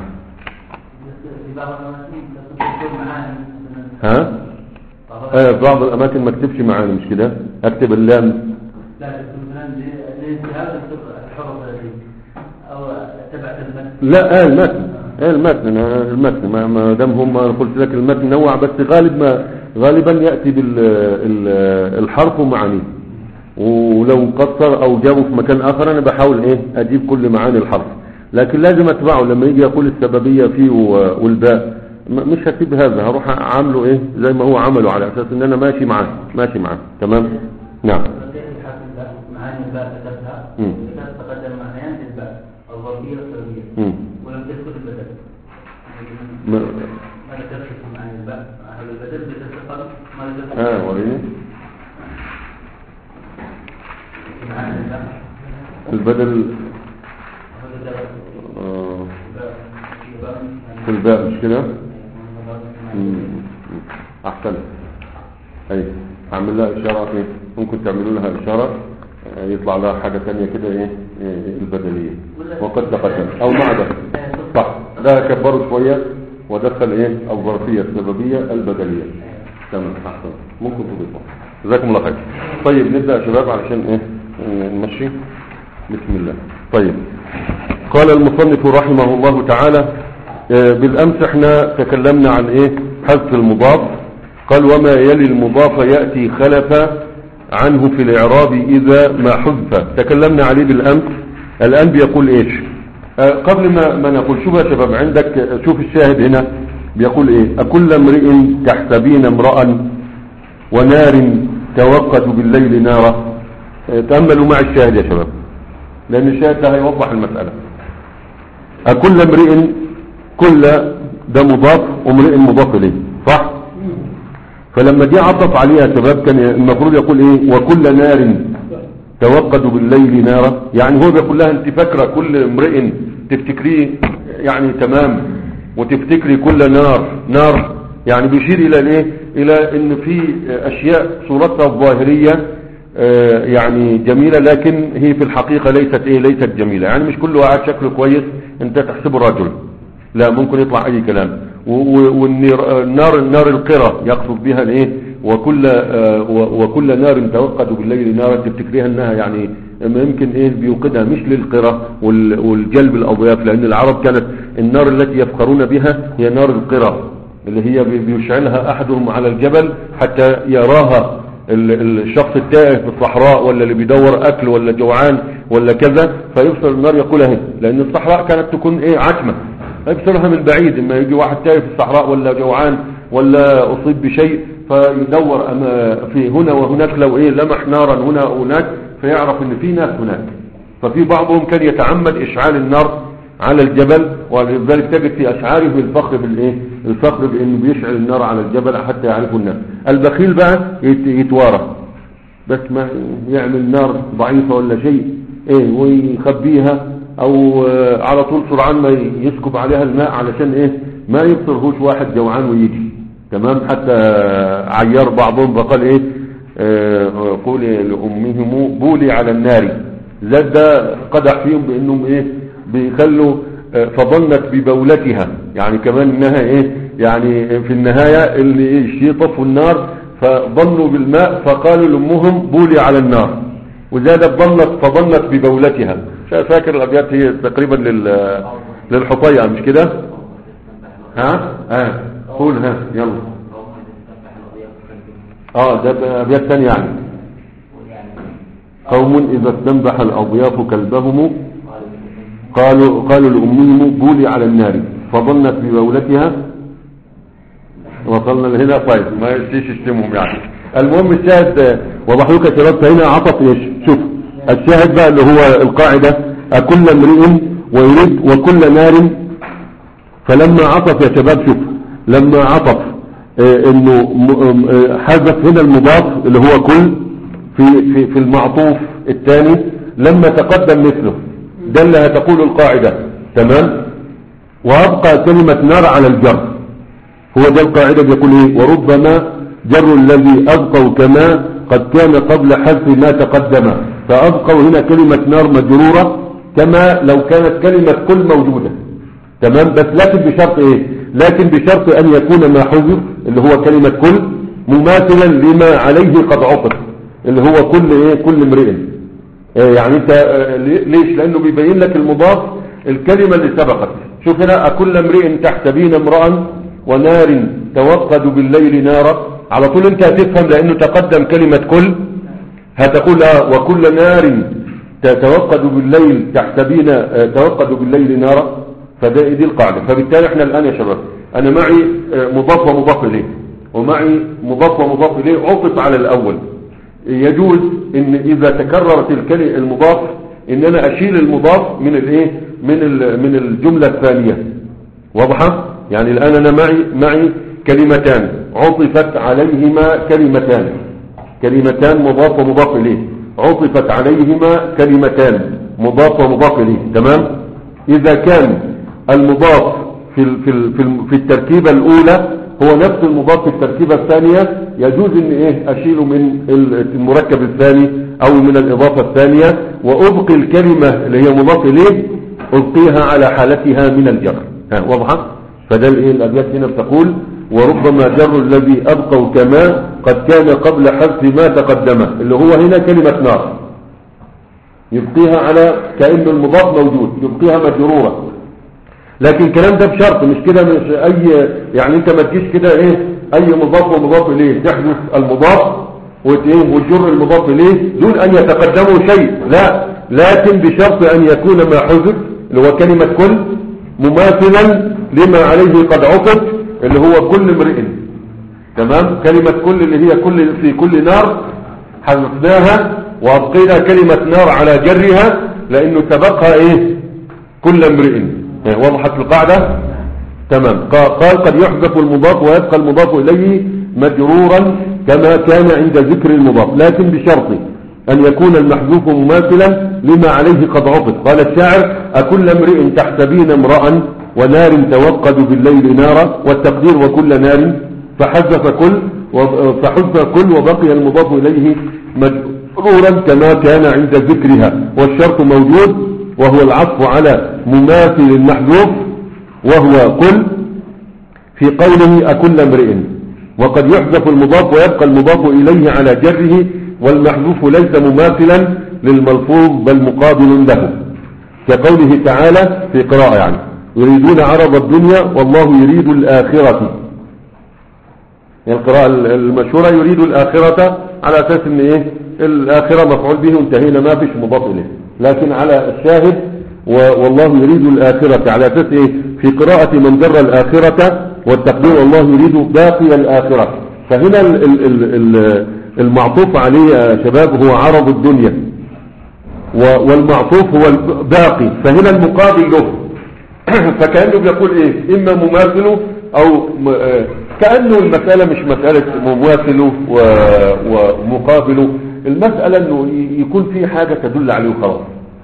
ها آه بعض الاماكن ما اكتبش معاني مش كده، اكتب اللام لا لانتهاء الحرف او تبعت المتن. لا آه المتن ايه المتن المتن ما ما دام هم قلت لك المتن نوع، بس غالب ما غالبا ياتي بالحرف ومعانيه، ولو قصر او جابه في مكان اخر انا بحاول ايه اجيب كل معاني الحرف، لكن لازم اتبعه لما يجي يقول السببيه فيه والباء مش هسيب هذا، هروح اعمله ايه زي ما هو عمله على اساس ان انا ماشي معاه ماشي معاه. تمام. نعم. معاني الباء كتبتها تقدم معنيان للباء الظرفيه والسببيه ولم تثبت البدل. ما ذكرت معاني الباء هل البدل بتتفق ما ذكرت؟ اه وريني معاني الباء البدل آه. في الباء مش كده؟ احسن. اي اعمل لها اشاره ايه، ممكن تعملوا لها اشاره يطلع لها حاجه ثانيه كده ايه البدليه وقد تقدم او مع ده صح، ده كبره شويه ودخل ايه الظرفيه السببيه البدليه. تمام احسن، ممكن تضيفها. جزاكم الله خير. طيب نبدا يا شباب علشان ايه نمشي. بسم الله. طيب قال المصنف رحمه الله تعالى بالامس احنا تكلمنا عن ايه حذف المضاف. قال وما يلي المضاف ياتي خلف عنه في الاعراب اذا ما حذف، تكلمنا عليه بالامس. الان بيقول ايش اه قبل ما ما نقول شوف يا شباب عندك شوف الشاهد هنا بيقول ايه اكل امرئ تحسبين امرا ونار توقد بالليل نارا. اه تاملوا مع الشاهد يا شباب لان الشاهد ده هيوضح المساله. اكل امرئ كل ده مضاف وامرئ مضاف اليه صح، فلما دي عطف عليها يا شباب كان المفروض يقول ايه وكل نار توقد بالليل نارا، يعني هو بيقول لها انت فاكره كل امرئ تفتكريه يعني تمام وتفتكري كل نار نار، يعني بيشير الى الايه الى ان في اشياء صورتها الظاهريه آه يعني جميله لكن هي في الحقيقه ليست ايه ليست جميله، يعني مش كل واحد شكله كويس انت تحسبه رجل، لا ممكن يطلع اي كلام. والنار النار القرى يقصد بها الايه وكل آه وكل نار توقد بالليل نارا تفتكريها انها يعني يمكن ايه بيوقدها مش للقرى والجلب الاضياف، لان العرب كانت النار التي يفخرون بها هي نار القرى اللي هي بيشعلها احدهم على الجبل حتى يراها الشخص التائه في الصحراء ولا اللي بيدور اكل ولا جوعان ولا كذا فيبصر النار يقولها هي، لان الصحراء كانت تكون ايه عتمه يبصرها من بعيد، اما يجي واحد تائه في الصحراء ولا جوعان ولا اصيب بشيء فيدور أما في هنا وهناك لو ايه لمح نارا هنا وهناك فيعرف ان في ناس هناك، ففي بعضهم كان يتعمد اشعال النار على الجبل، ولذلك تجد في اشعاره بالفخر بالايه الفخر بانه بيشعل النار على الجبل حتى يعرفوا الناس. البخيل بقى يتوارى بس ما يعمل نار ضعيفه ولا شيء ايه ويخبيها او على طول سرعان ما يسكب عليها الماء علشان ايه ما يبصرهوش واحد جوعان ويجي تمام. حتى عيار بعضهم فقال ايه آه قولي لامهم بولي على النار، زاد ده قدح فيهم بانهم ايه بيخلوا آه فظنت ببولتها، يعني كمان انها ايه يعني في النهاية اللي ايه يطفوا النار فظنوا بالماء فقالوا لامهم بولي على النار، وزادت ظنت فظنت ببولتها. فاكر الابيات هي تقريبا لل للحطيئة مش كده؟ ها ها قول ها يلا. اه ده ابيات ثانيه يعني قوم اذا استنبح الاضياف كلبهم قالوا قالوا لامهم بولي على النار فظنت ببولتها. وصلنا لهنا طيب ما يشتيش يشتمهم يعني. المهم الشاهد وضح لك يا شباب هنا عطف ايش شوف الشاهد بقى اللي هو القاعده اكل امرئ ويريد وكل نار. فلما عطف يا شباب شوف لما عطف اه انه اه حذف هنا المضاف اللي هو كل في في في المعطوف الثاني لما تقدم مثله ده اللي هتقول القاعده تمام. وابقى كلمه نار على الجر، هو ده القاعده بيقول ايه وربما جر الذي ابقوا كما قد كان قبل حذف ما تقدم، فابقوا هنا كلمه نار مجروره كما لو كانت كلمه كل موجوده تمام، بس لكن بشرط ايه لكن بشرط ان يكون ما حذف اللي هو كلمة كل مماثلا لما عليه قد عطف اللي هو كل ايه كل امرئ إيه يعني انت ليش لانه بيبين لك المضاف الكلمة اللي سبقت شوف هنا أكل امرئ تحسبين امرأ ونار توقد بالليل نارا، على طول انت هتفهم لانه تقدم كلمة كل، هتقول وكل نار توقد بالليل تحسبين توقد بالليل نارا، فده دي القاعدة. فبالتالي احنا الان يا شباب انا معي مضاف ومضاف اليه، ومعي مضاف ومضاف اليه عطف على الاول. يجوز ان اذا تكررت الكلمة المضاف ان انا اشيل المضاف من الايه من من الجملة الثانية، واضحة؟ يعني الان انا معي معي كلمتان عطفت عليهما كلمتان كلمتان مضاف ومضاف اليه، عطفت عليهما كلمتان مضاف ومضاف اليه، تمام؟ اذا كان المضاف في في في, في التركيبة الاولى هو نفس المضاف في التركيبة الثانية، يجوز ان ايه اشيله من المركب الثاني او من الاضافة الثانية، وابقي الكلمة اللي هي مضاف اليه ابقيها على حالتها من الجر. ها واضحة؟ فده الايه الابيات هنا بتقول وربما جر الذي ابقوا كما قد كان قبل حذف ما تقدم، اللي هو هنا كلمة نار يبقيها على كأن المضاف موجود، يبقيها مجرورة. لكن الكلام ده بشرط، مش كده مش اي يعني انت ما تجيش كده ايه اي مضاف ومضاف اليه تحذف المضاف وتجر المضاف اليه دون ان يتقدموا شيء، لا، لكن بشرط ان يكون ما حذف اللي هو كلمة كل مماثلا لما عليه قد عطف اللي هو كل امرئ، تمام؟ كلمة كل اللي هي كل في كل نار حذفناها وابقينا كلمة نار على جرها لانه سبقها ايه كل امرئ. وضحت القاعدة؟ تمام. قال قد يحذف المضاف ويبقى المضاف اليه مجرورا كما كان عند ذكر المضاف، لكن بشرط ان يكون المحذوف مماثلا لما عليه قد عطف. قال الشاعر أكل امرئ تحسبين امرأ ونار توقد بالليل نارا، والتقدير وكل نار، فحذف كل فحذف كل وبقي المضاف اليه مجرورا كما كان عند ذكرها، والشرط موجود وهو العطف على مماثل المحذوف وهو كل في قوله أكل امرئ. وقد يحذف المضاف ويبقى المضاف إليه على جره، والمحذوف ليس مماثلا للملفوظ بل مقابل له، كقوله تعالى في قراءة يعني يريدون عرض الدنيا والله يريد الآخرة، يعني القراءة المشهورة يريد الآخرة على أساس ان ايه الآخرة مفعول به وانتهينا ما فيش مضاف إليه، لكن على الشاهد والله يريد الآخرة على أساس ايه في قراءة من جر الآخرة والتقدير والله يريد باقي الآخرة. فهنا ال ال ال المعطوف عليه يا شباب هو عرض الدنيا والمعطوف هو الباقي، فهنا المقابل له فكأنه بيقول ايه اما مماثله او كأنه المسألة مش مسألة مماثله ومقابله، المسألة انه يكون في حاجة تدل عليه خلاص،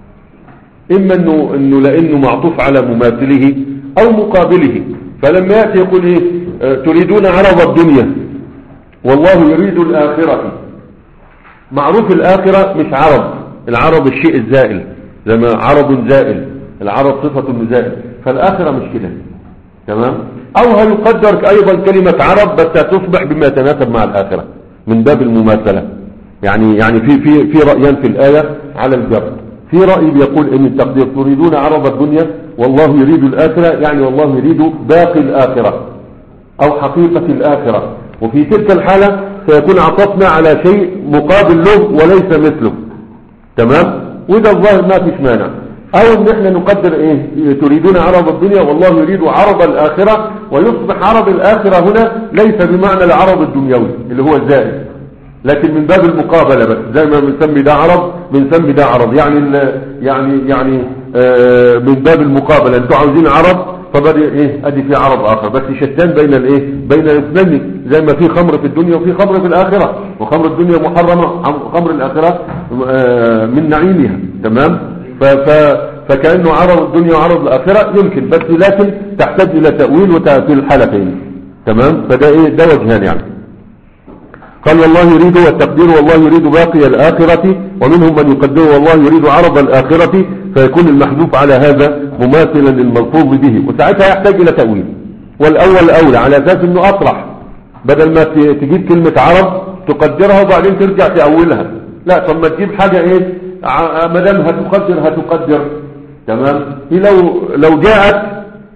اما انه, إنه لانه معطوف على مماثله او مقابله. فلما يأتي يقول ايه تريدون عرض الدنيا والله يريد الآخرة، معروف الآخرة مش عرض، العرض الشيء الزائل زي ما عرض زائل، العرض صفة زائل، فالآخرة مش كده، تمام؟ او هل يقدر ايضا كلمة عرض بس تصبح بما يتناسب مع الآخرة من باب المماثلة. يعني يعني في في في رأيان في الآية على الجر. في رأي بيقول ان التقدير تريدون عرض الدنيا والله يريد الآخرة، يعني والله يريد باقي الآخرة او حقيقة الآخرة، وفي تلك الحالة سيكون عطفنا على شيء مقابل له وليس مثله، تمام؟ وإذا الظاهر ما فيش مانع. او ان احنا نقدر ايه تريدون عرض الدنيا والله يريد عرض الآخرة، ويصبح عرض الآخرة هنا ليس بمعنى العرض الدنيوي اللي هو الزائد، لكن من باب المقابلة بس، زي ما بنسمي ده عرض بنسمي ده عرض، يعني يعني يعني آه من باب المقابلة، انتوا عاوزين عرض فبدأ ايه ادي في عرض اخر، بس شتان بين الايه بين الاثنين، زي ما في خمر في الدنيا وفي خمر في الاخرة، وخمر الدنيا محرمة، خمر الاخرة آه من نعيمها، تمام؟ فكأنه عرض الدنيا وعرض الاخرة يمكن، بس لكن تحتاج الى تأويل وتأثير الحالتين، تمام؟ فده ايه ده وجهان يعني. قال والله يريد والتقدير والله يريد باقي الآخرة، ومنهم من يقدر والله يريد عرض الآخرة، فيكون المحذوف على هذا مماثلا للملفوظ به، وساعتها يحتاج إلى تأويل. والأول أولى على أساس أنه أطرح، بدل ما تجيب كلمة عرض تقدرها وبعدين ترجع تأولها، لا، طب ما تجيب حاجة إيه ما دام هتقدر هتقدر، تمام؟ هي لو لو جاءت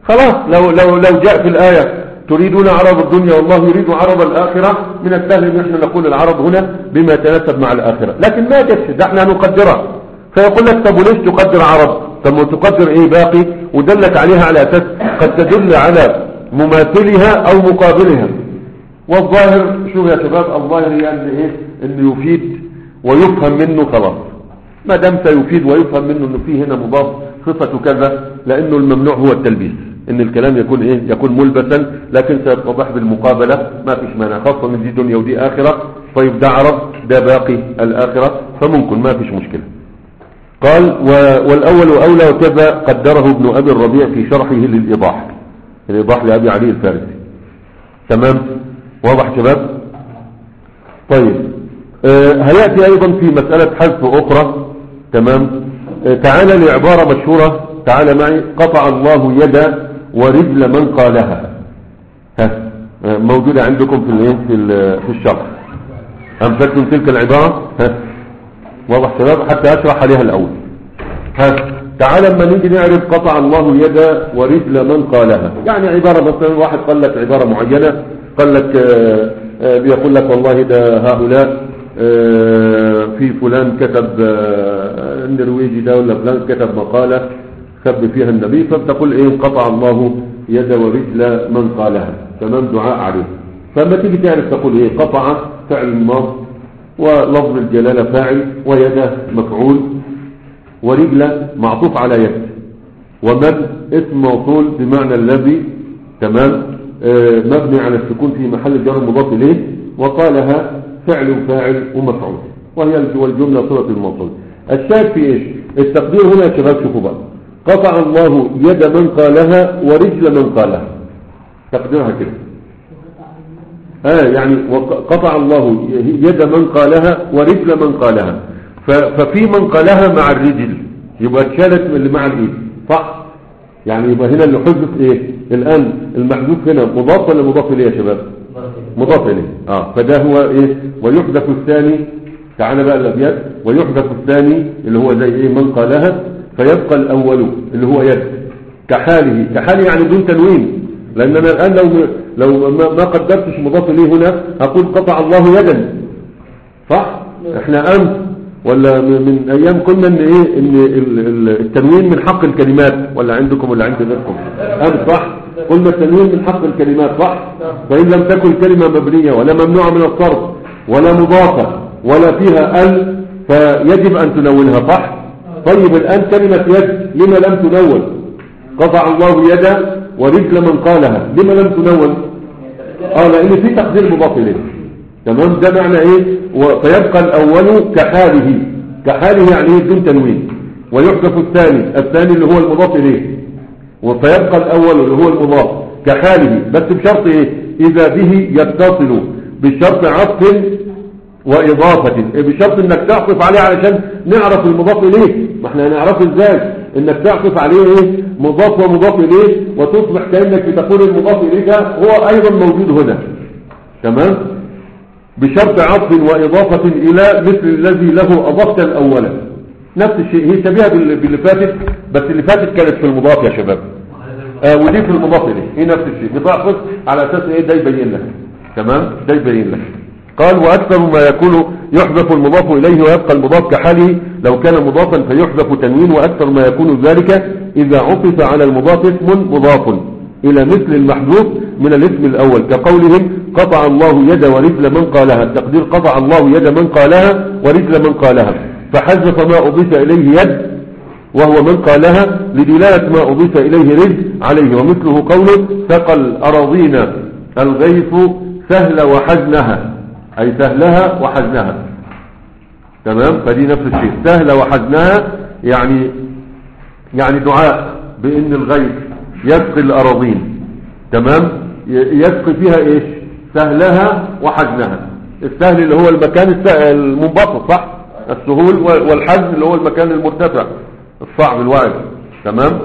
خلاص لو لو لو جاء في الآية تريدون عرض الدنيا والله يريد عرض الآخرة، من السهل ان احنا نقول العرض هنا بما يتناسب مع الآخرة، لكن ما جتش، ده احنا نقدرها. فيقول لك طب وليش تقدر عرض؟ طب ما تقدر ايه باقي ودلك عليها على اساس قد تدل على مماثلها او مقابلها. والظاهر شوف يا شباب، الظاهر يعني ايه؟ انه يفيد ويفهم منه خلاص، ما دام سيفيد ويفهم منه انه فيه هنا مضاف صفة كذا، لانه الممنوع هو التلبيس، ان الكلام يكون ايه؟ يكون ملبسا، لكن سيتضح بالمقابلة ما فيش مانع، خاصة ان دي دنيا ودي اخرة. طيب ده عرض ده باقي الاخرة، فممكن ما فيش مشكلة. قال والاول اولى وكذا قدره ابن ابي الربيع في شرحه للايضاح، الايضاح لابي علي الفارسي. تمام واضح شباب؟ طيب آه هيأتي ايضا في مسألة حذف اخرى. تمام آه تعالى لعبارة مشهورة، تعالى معي. قطع الله يد ورجل من قالها. ها آه موجودة عندكم في الايه في, في الشرح. امسكتم تلك العبارة؟ ها واضح شباب؟ حتى اشرح عليها الاول. ها تعالى لما نيجي نعرف قطع الله يد ورجل من قالها، يعني عبارة مثلا واحد قال لك عبارة معينة، قال لك آآ آآ بيقول لك والله ده هؤلاء في فلان كتب النرويجي ده ولا فلان كتب مقالة خب فيها النبي، فبتقول ايه؟ قطع الله يد ورجل من قالها. تمام دعاء عليه. فلما تيجي تعرف تقول ايه؟ قطع فعل ماض ولفظ الجلالة فاعل ويده مفعول ورجل معطوف على يد ومن اسم موصول بمعنى الذي. تمام آه مبني على السكون في محل جر مضاف اليه، وقالها فعل فاعل ومفعول، وهي والجملة صلة الموصول. الشاهد في ايش؟ التقدير هنا يا شباب شوفوا بقى، قطع الله يد من قالها ورجل من قالها، تقديرها كده اه يعني قطع الله يد من قالها ورجل من قالها، ففي من قالها مع الرجل يبقى اتشالت اللي مع الايد، صح؟ يعني يبقى هنا اللي حذف ايه الان؟ المحذوف هنا مضاف ولا مضاف اليه يا شباب؟ مضاف اليه. اه فده هو ايه؟ ويحذف الثاني. تعالى بقى الابيات. ويحذف الثاني اللي هو زي ايه؟ من قالها، فيبقى الاول اللي هو يد كحاله. كحاله يعني دون تنوين، لان انا الان لو لو ما قدرتش مضاف اليه هنا هقول قطع الله يدا، صح؟ احنا امس ولا من ايام كنا ان ايه؟ ان التنوين من حق الكلمات، ولا عندكم ولا عند غيركم؟ امس صح؟ قلنا التنوين من حق الكلمات، صح؟ فان لم تكن كلمة مبنية ولا ممنوعة من الصرف ولا مضافة ولا فيها ال فيجب ان تنونها، صح؟ طيب الان كلمة يد لما لم تنون؟ قطع الله يدا ورجل من قالها، لما لم تنون؟ اه لان في تقدير مضاف اليه. تمام ده معنى ايه؟ فيبقى الاول كحاله. كحاله يعني ايه؟ دون تنوين. ويحذف الثاني، الثاني اللي هو المضاف اليه، وفيبقى الاول اللي هو المضاف كحاله، بس بشرط ايه؟ اذا به يتصل بشرط عطف واضافة، بشرط انك تعطف عليه علشان نعرف المضاف اليه. ما احنا هنعرفه ازاي؟ انك تعطف عليه ايه؟ مضاف ومضاف اليه، وتصبح كأنك بتقول المضاف اليه ده هو ايضا موجود هنا. تمام بشرط عطف واضافة الى مثل الذي له اضفت الاول. نفس الشيء، هي شبيهة باللي فاتت، بس اللي فاتت كانت في المضاف يا شباب، آه ودي في المضاف اليه، هي نفس الشيء. بتعطف على اساس ايه؟ ده يبين لك. تمام ده يبين لك. قال واكثر ما يكون يحذف المضاف اليه ويبقى المضاف كحاله، لو كان مضافا فيحذف تنوين، واكثر ما يكون ذلك اذا عطف على المضاف اسم مضاف الى مثل المحذوف من الاسم الاول، كقولهم قطع الله يد ورجل من قالها. التقدير قطع الله يد من قالها ورجل من قالها، فحذف ما اضيف اليه يد وهو من قالها لدلالة ما اضيف اليه رجل عليه. ومثله قوله سقى الاراضين الغيث سهل وحزنها، أي سهلها وحزنها. تمام فدي نفس الشيء، سهل وحزنها يعني يعني دعاء بأن الغيث يسقي الأراضين. تمام يسقي فيها إيش؟ سهلها وحزنها. السهل اللي هو المكان المنبسط، صح؟ السهول، والحزن اللي هو المكان المرتفع الصعب الوعد. تمام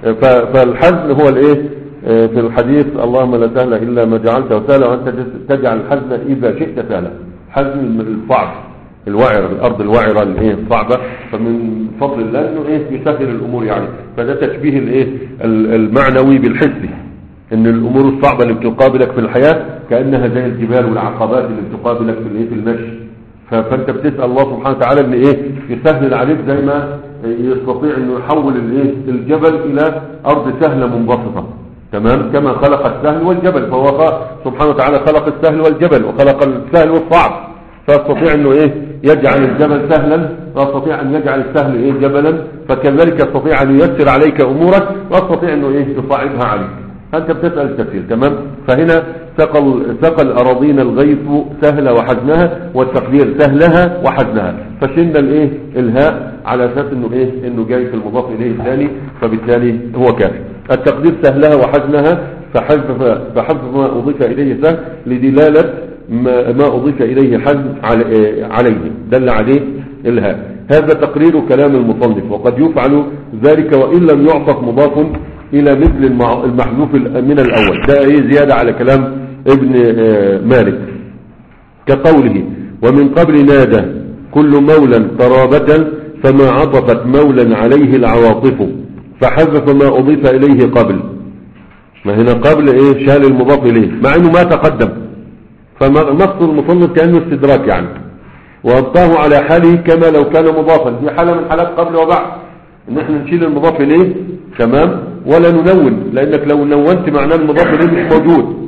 فالحزن هو الايه في الحديث اللهم لا سهل إلا ما جعلته سهلا وأنت تجعل الحزن إذا شئت سهلا. حزن الصعب الوعر، الأرض الوعرة الايه الصعبة، فمن فضل الله انه ايه يسهل الأمور يعني. فده تشبيه الايه المعنوي بالحسي، ان الامور الصعبة اللي بتقابلك في الحياة كأنها زي الجبال والعقبات اللي بتقابلك في الايه في المشي، فانت بتسأل الله سبحانه وتعالى ان ايه يسهل عليك زي ما يستطيع انه يحول الايه الجبل الى ارض سهلة منبسطة، تمام، كما خلق السهل والجبل، فهو سبحانه وتعالى خلق السهل والجبل وخلق السهل والصعب، فيستطيع انه ايه يجعل الجبل سهلا ويستطيع ان يجعل السهل ايه جبلا، فكذلك يستطيع ان ييسر عليك امورك ويستطيع انه ايه يصعبها عليك، انت بتسأل التفسير، تمام. فهنا ثقل ثقل اراضينا الغيث سهل وحزنها، والتقدير سهلها وحزنها، فشلنا الايه الهاء على اساس انه ايه انه جاي في المضاف اليه الثاني، فبالتالي هو كافي. التقدير سهلها وحزنها، فحذف فحذف ما اضيف اليه سهل لدلاله ما, ما اضيف اليه حزن عليه دل عليه الهاء. هذا تقرير كلام المصنف، وقد يفعل ذلك وان لم يعطف مضاف الى مثل المحذوف من الاول، ده ايه زيادة على كلام ابن مالك، كقوله ومن قبل نادى كل مولا قرابة فما عطفت مولا عليه العواطف فحذف ما اضيف اليه قبل، ما هنا قبل ايه شال المضاف اليه مع انه ما تقدم، فنص المصنف كأنه استدراك يعني، وابقاه على حاله كما لو كان مضافا، في حالة من حالات قبل وبعد ان احنا نشيل المضاف اليه، تمام، ولا ننون، لانك لو نونت معناه المضاف اليه مش موجود،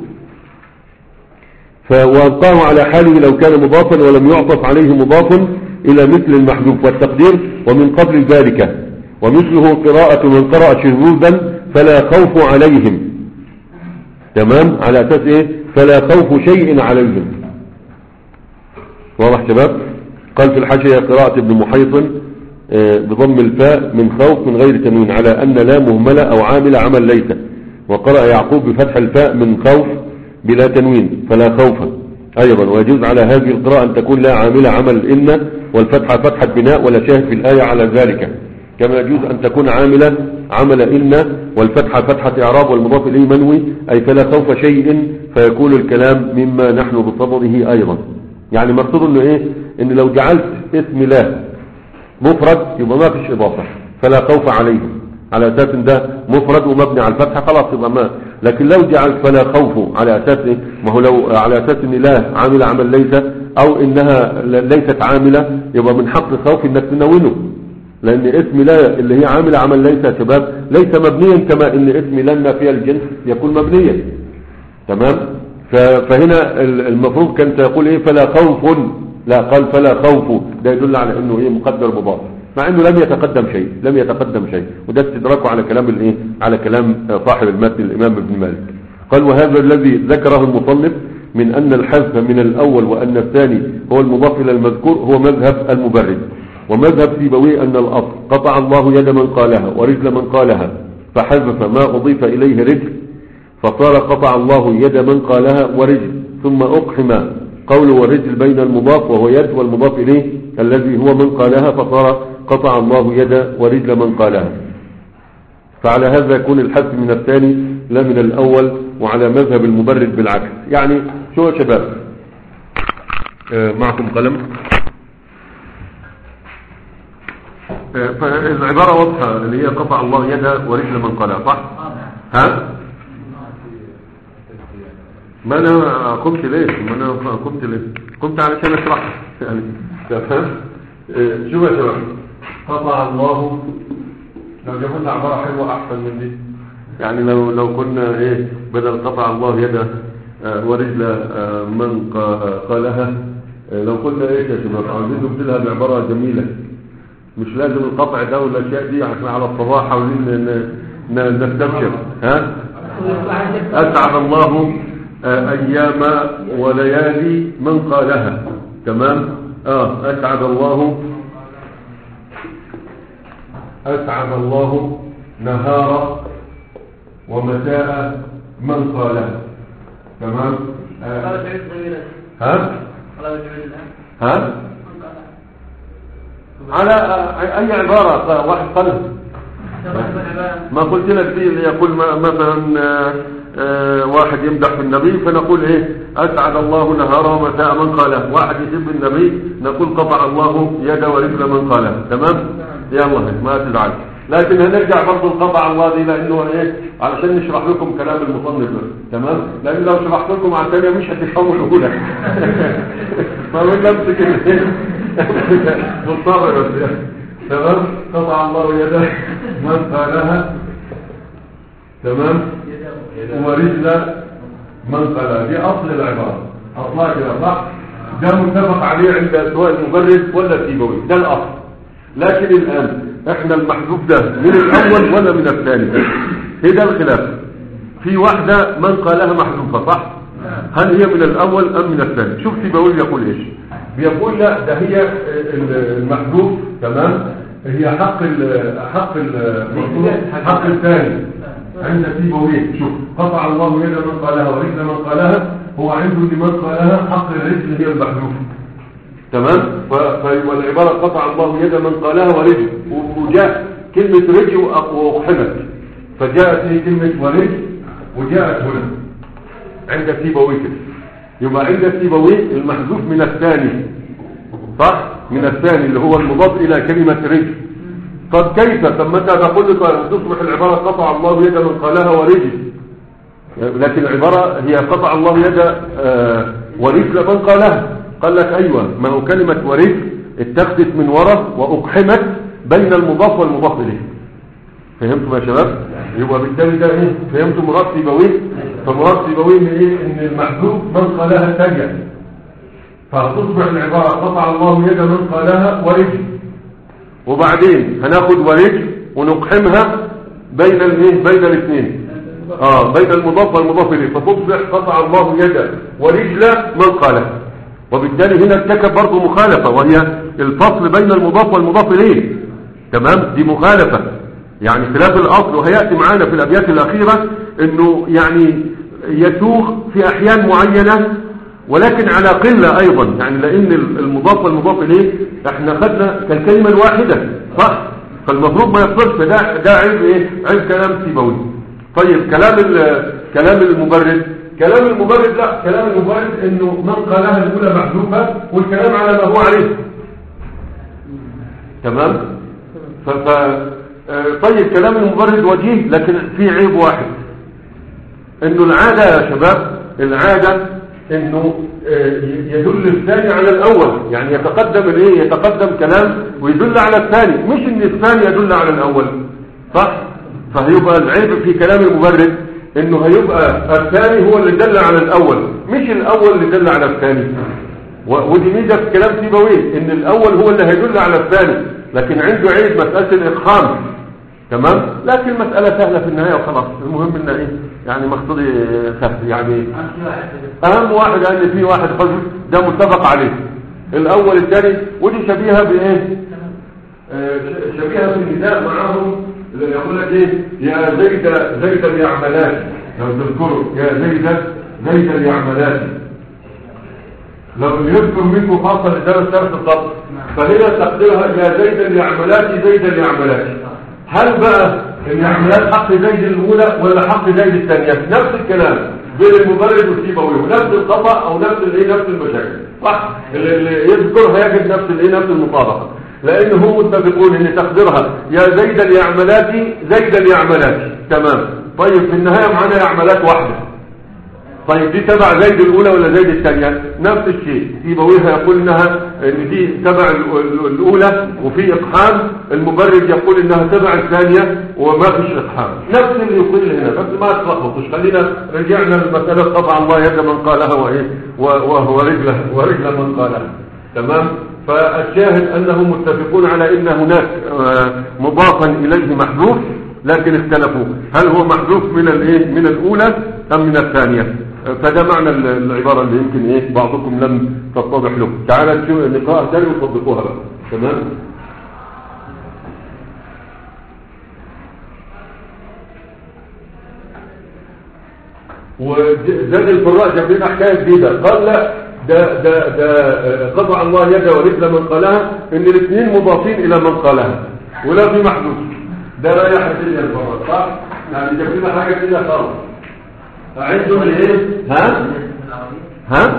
فوابقاه على حاله لو كان مضافا ولم يعطف عليه مضاف الى مثل المحذوف. والتقدير ومن قبل ذلك ومثله قراءة من قرأ شذوذا فلا خوف عليهم، تمام، على اساس ايه فلا خوف شيء عليهم، واضح شباب. قال في الحاشية قراءة ابن محيطن بضم الفاء من خوف من غير تنوين على أن لا مهملة أو عاملة عمل ليس، وقرأ يعقوب بفتح الفاء من خوف بلا تنوين فلا خوف أيضا. ويجوز على هذه القراءة أن تكون لا عاملة عمل إن والفتحة فتحة بناء ولا شاهد في الآية على ذلك، كما يجوز أن تكون عاملة عمل إن والفتحة فتحة إعراب والمضاف إليه منوي، أي فلا خوف شيء، فيكون الكلام مما نحن بصدده أيضا. يعني مقصود انه ايه ان لو جعلت اسم لا مفرد يبقى ما فيش اضافه فلا خوف عليهم، على اساس ان ده مفرد ومبني على الفتحه خلاص يبقى ما، لكن لو جعلت فلا خوف على اساس ايه، ما هو لو على اساس ان لا عامله عمل ليس او انها ليست عامله يبقى من حق خوف انك تنونه، لان اسم لا اللي هي عامله عمل ليس يا شباب ليس مبنيا كما ان اسم لا النافيه الجنس يكون مبنيا، تمام. فهنا المفروض كان تقول ايه فلا خوف، لا قال فلا خوف، ده يدل على انه ايه مقدر مضاف مع انه لم يتقدم شيء لم يتقدم شيء وده استدراكه على كلام الايه على كلام صاحب المتن الامام ابن مالك. قال وهذا الذي ذكره المصنف من ان الحذف من الاول وان الثاني هو المضاف الى المذكور هو مذهب المبرد، ومذهب سيبويه ان الاصل قطع الله يد من قالها ورجل من قالها فحذف ما اضيف اليه رجل فصار قطع الله يد من قالها ورجل، ثم اقحم قول والرجل بين المضاف وهو يد والمضاف اليه الذي هو من قالها فصار قطع الله يد ورجل من قالها. فعلى هذا يكون الحذف من الثاني لا من الاول، وعلى مذهب المبرد بالعكس. يعني شو يا شباب آه معكم قلم؟ آه فالعبارة واضحة اللي هي قطع الله يد ورجل من قالها، صح؟ ها؟ ما انا قمت ليه ما انا قمت ليه قمت علشان اشرح يعني تفهم. إيه شوف يا شباب قطع الله، لو جابوا عباره حلوه احسن من دي، يعني لو لو كنا ايه بدل قطع الله يد آه ورجل آه من قالها آه لو قلنا ايه يا شباب عايزين نبدلها بعباره جميله، مش لازم القطع ده والاشياء دي عشان على الصباح عاوزين نستبشر. ها اسعد الله ايام وليالي من قالها، تمام. اه اسعد الله اسعد الله نهار ومساء من قالها، تمام. آه. ها ها على اي عبارة واحد قال ما قلت لك دي اللي يقول مثلا آه آه واحد يمدح في النبي فنقول ايه اسعد الله نهاره ومساء من قاله، واحد يسب النبي نقول قطع الله يد ورجل من قاله، تمام. يلا ما تزعل. لكن هنرجع برضه القطع الله دي لانه ايه علشان نشرح لكم كلام المصنف تمام، لان لو شرحت لكم على الثانيه مش هتفهموا الاولى. فمن نمسك الايه بالصبر بس تمام. قطع الله يده من قالها تمام ورجل من قالها، دي اصل العباره اصلها كده صح. ده متفق عليه عند سواء المبرد ولا السيبوي، ده الاصل. لكن الان احنا المحذوف ده من الاول ولا من الثاني؟ هذا الخلاف. في واحده من قالها محذوفه صح، هل هي من الاول ام من الثاني؟ شوف سيبوي يقول ايش، بيقول لا ده هي المحذوف تمام، هي حق ال حق ال حق الثاني عند سيبويه. شوف قطع الله يد من قالها ورجل من قالها، هو عنده لمن قالها حق الرجل هي المحذوف تمام. والعباره قطع الله يد من قالها ورجل، وجاء كلمه رجل واقحمت فجاءت هي كلمه ورجل وجاءت هنا عند سيبويه كده. يبقى عند سيبويه المحذوف من الثاني صح، من الثاني اللي هو المضاف الى كلمه رجل. طب كيف؟ طب متى نقول تصبح العباره قطع الله يد من قالها ورجل، لكن العباره هي قطع الله يد آه ورجل من قالها. قال لك ايوه، ما هو كلمه ورجل اتخذت من وراء واقحمت بين المضاف والمضاف اليه. فهمتم يا شباب؟ يبقى بالتالي ده ايه؟ فهمتم مراد سيبويه؟ فمراد سيبويه من ايه؟ ان المحذوف من قالها الثانيه، فتصبح العباره قطع الله يد من قالها ورجل، وبعدين هناخد ورجل ونقحمها بين الايه؟ بين الاثنين اه بين المضاف والمضاف اليه، فتصبح قطع الله يد ورجل من قالها. وبالتالي هنا ارتكب برضه مخالفه، وهي الفصل بين المضاف والمضاف اليه تمام. دي مخالفه يعني خلاف الاصل، وهياتي معانا في الابيات الاخيره انه يعني يسوغ في احيان معينه ولكن على قله ايضا، يعني لان المضاف والمضاف اليه احنا خدنا كالكلمه الواحده صح، فالمفروض ما يفصلش. ده ده عيب ايه؟ عيب كلام سيبوي. طيب كلام كلام المبرد، كلام المبرد لا، كلام المبرد انه من قالها الاولى محذوفه والكلام على ما هو عليه تمام. ف طيب كلام المبرد وجيه، لكن في عيب واحد، انه العاده يا شباب، العاده انه يدل الثاني على الاول، يعني يتقدم الايه؟ يتقدم كلام ويدل على الثاني، مش ان الثاني يدل على الاول صح. فهيبقى العيب في كلام المبرد انه هيبقى الثاني هو اللي دل على الاول، مش الاول اللي دل على الثاني. ودي ميزه في كلام سيبويه، ان الاول هو اللي هيدل على الثاني، لكن عنده عيب مساله الاقحام تمام. لكن مساله سهله في النهايه وخلاص. المهم ان ايه يعني مقصودي سهل، يعني اهم واحد ان في واحد حجر ده متفق عليه الاول الثاني. ودي شبيهه بايه؟ آه شبيهه في النداء معهم، يقول لك ايه؟ يا زيد زيد اليعملات، لو تذكروا يا زيد زيد اليعملات، لو يذكر منكم خاصه لدرس درس الضبط، فهنا تقديرها يا زيد اليعملات زيد اليعملات. هل بقى اليعملات حق زيد الاولى ولا حق زيد الثانيه؟ نفس الكلام بين المبرد والسيبوي، ونفس الخطا او نفس الايه؟ نفس المشاكل صح. اللي يذكرها يجد نفس الايه؟ نفس المطابقه، لانهم متفقون ان تقديرها يا زيد اليعملات زيد اليعملات تمام. طيب في النهايه معانا يعملات واحده، طيب دي تبع زيد الاولى ولا زيد الثانيه؟ نفس الشيء. سيبويها يقول انها ان دي تبع الاولى وفي اقحام، المبرد يقول انها تبع الثانيه وما فيش اقحام. نفس اللي يقول هنا، بس ما تلخبطوش. خلينا رجعنا لمساله قطع الله يد من قالها وايه وهو رجله ورجل من قالها تمام. فالشاهد انهم متفقون على ان هناك مضافا اليه محذوف، لكن اختلفوا هل هو محذوف من الايه؟ من الاولى ام من الثانيه. فده معنى العباره اللي يمكن ايه بعضكم لم تتضح له. تعالى نشوف نقراء ثاني وصدقوها بقى تمام. وزاد الفراء جاب لنا حكايه جديده، قال لا ده ده ده قطع الله يد ورجل من قالها، ان الاثنين مضافين الى من قالها ولا في محذوف. ده لا يحتاج الفراء صح، يعني جاب لنا حاجه كده خالص. عندهم الايه؟ ها ها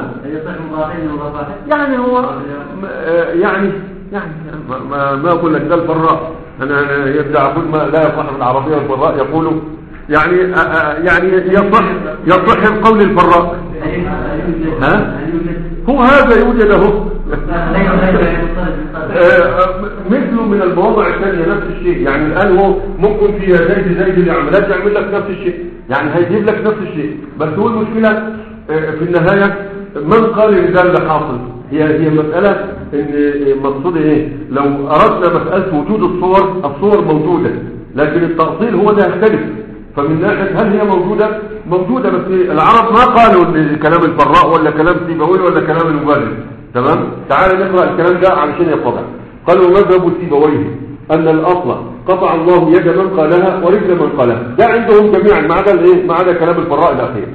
يعني هو يعني يعني ما ما اقول لك ده الفراء انا أنا يبدأ اقول ما لا يصح بالعربية والفراء يقولوا يعني يعني يصح يصح القول الفراء. ها هو هذا يوجد اهو مثله من المواضع الثانية نفس الشيء. يعني الآن هو ممكن في زيد زيد العملات يعمل لك نفس الشيء، يعني هيجيب لك نفس الشيء، بس هو المشكلة في النهاية من قال ان ده اللي حاصل. هي هي مسألة ان مقصود ايه، لو اردنا مسألة وجود الصور، الصور موجودة لكن التأصيل هو ده يختلف. فمن ناحية هل هي موجودة موجودة، بس العرب ما قالوا ان كلام الفراء ولا كلام سيبويه ولا كلام المبرد. تمام، تعال نقرأ الكلام ده علشان يتضح. قالوا مذهب سيبويه ان الاصل قطع الله يد من قالها ورجل من قالها، ده عندهم جميعا ما عدا الايه، ما عدا كلام الفراء الاخير.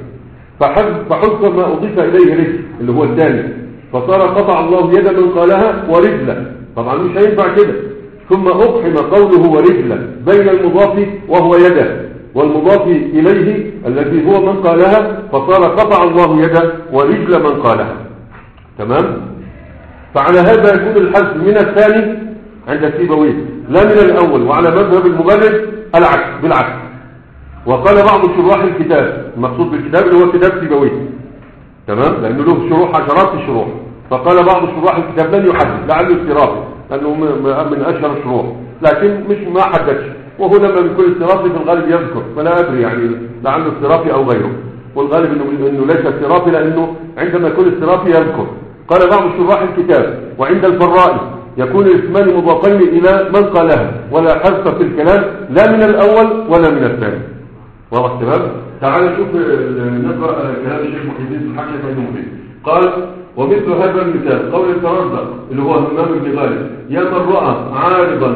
فحذف ما اضيف اليه رجل اللي هو الثاني، فصار قطع الله يد من قالها ورجلا. طبعا مش هينفع كده. ثم اقحم قوله ورجلا بين المضاف وهو يده والمضاف اليه الذي هو من قالها، فصار قطع الله يد ورجل من قالها. تمام. فعلى هذا يكون الحذف من الثاني عند سيبويه لا من الاول، وعلى مذهب المبرد العكس بالعكس. وقال بعض شراح الكتاب، المقصود بالكتاب اللي هو كتاب سيبويه، تمام، لانه له شروح عشرات الشروح. فقال بعض شراح الكتاب لن يحدد لعله اضطرابي، لانه من اشهر الشروح، لكن مش ما حددش. وهو لما بيكون اضطرابي في الغالب يذكر، فلا ادري يعني لعله اضطرابي او غيره، والغالب انه انه ليس اضطرابي، لانه عندما يكون اضطرابي يذكر. قال بعض شراح الكتاب وعند الفراء يكون الاسمان مضافين الى من قالها، ولا حذف في الكلام لا من الاول ولا من الثاني. واضح تمام. تعال نشوف نقرا كلام الشيخ محي الدين في الحاشيه فانه مفيد. قال ومثل هذا المثال قول الترزق اللي هو همام بن غالب يا من راى عارضا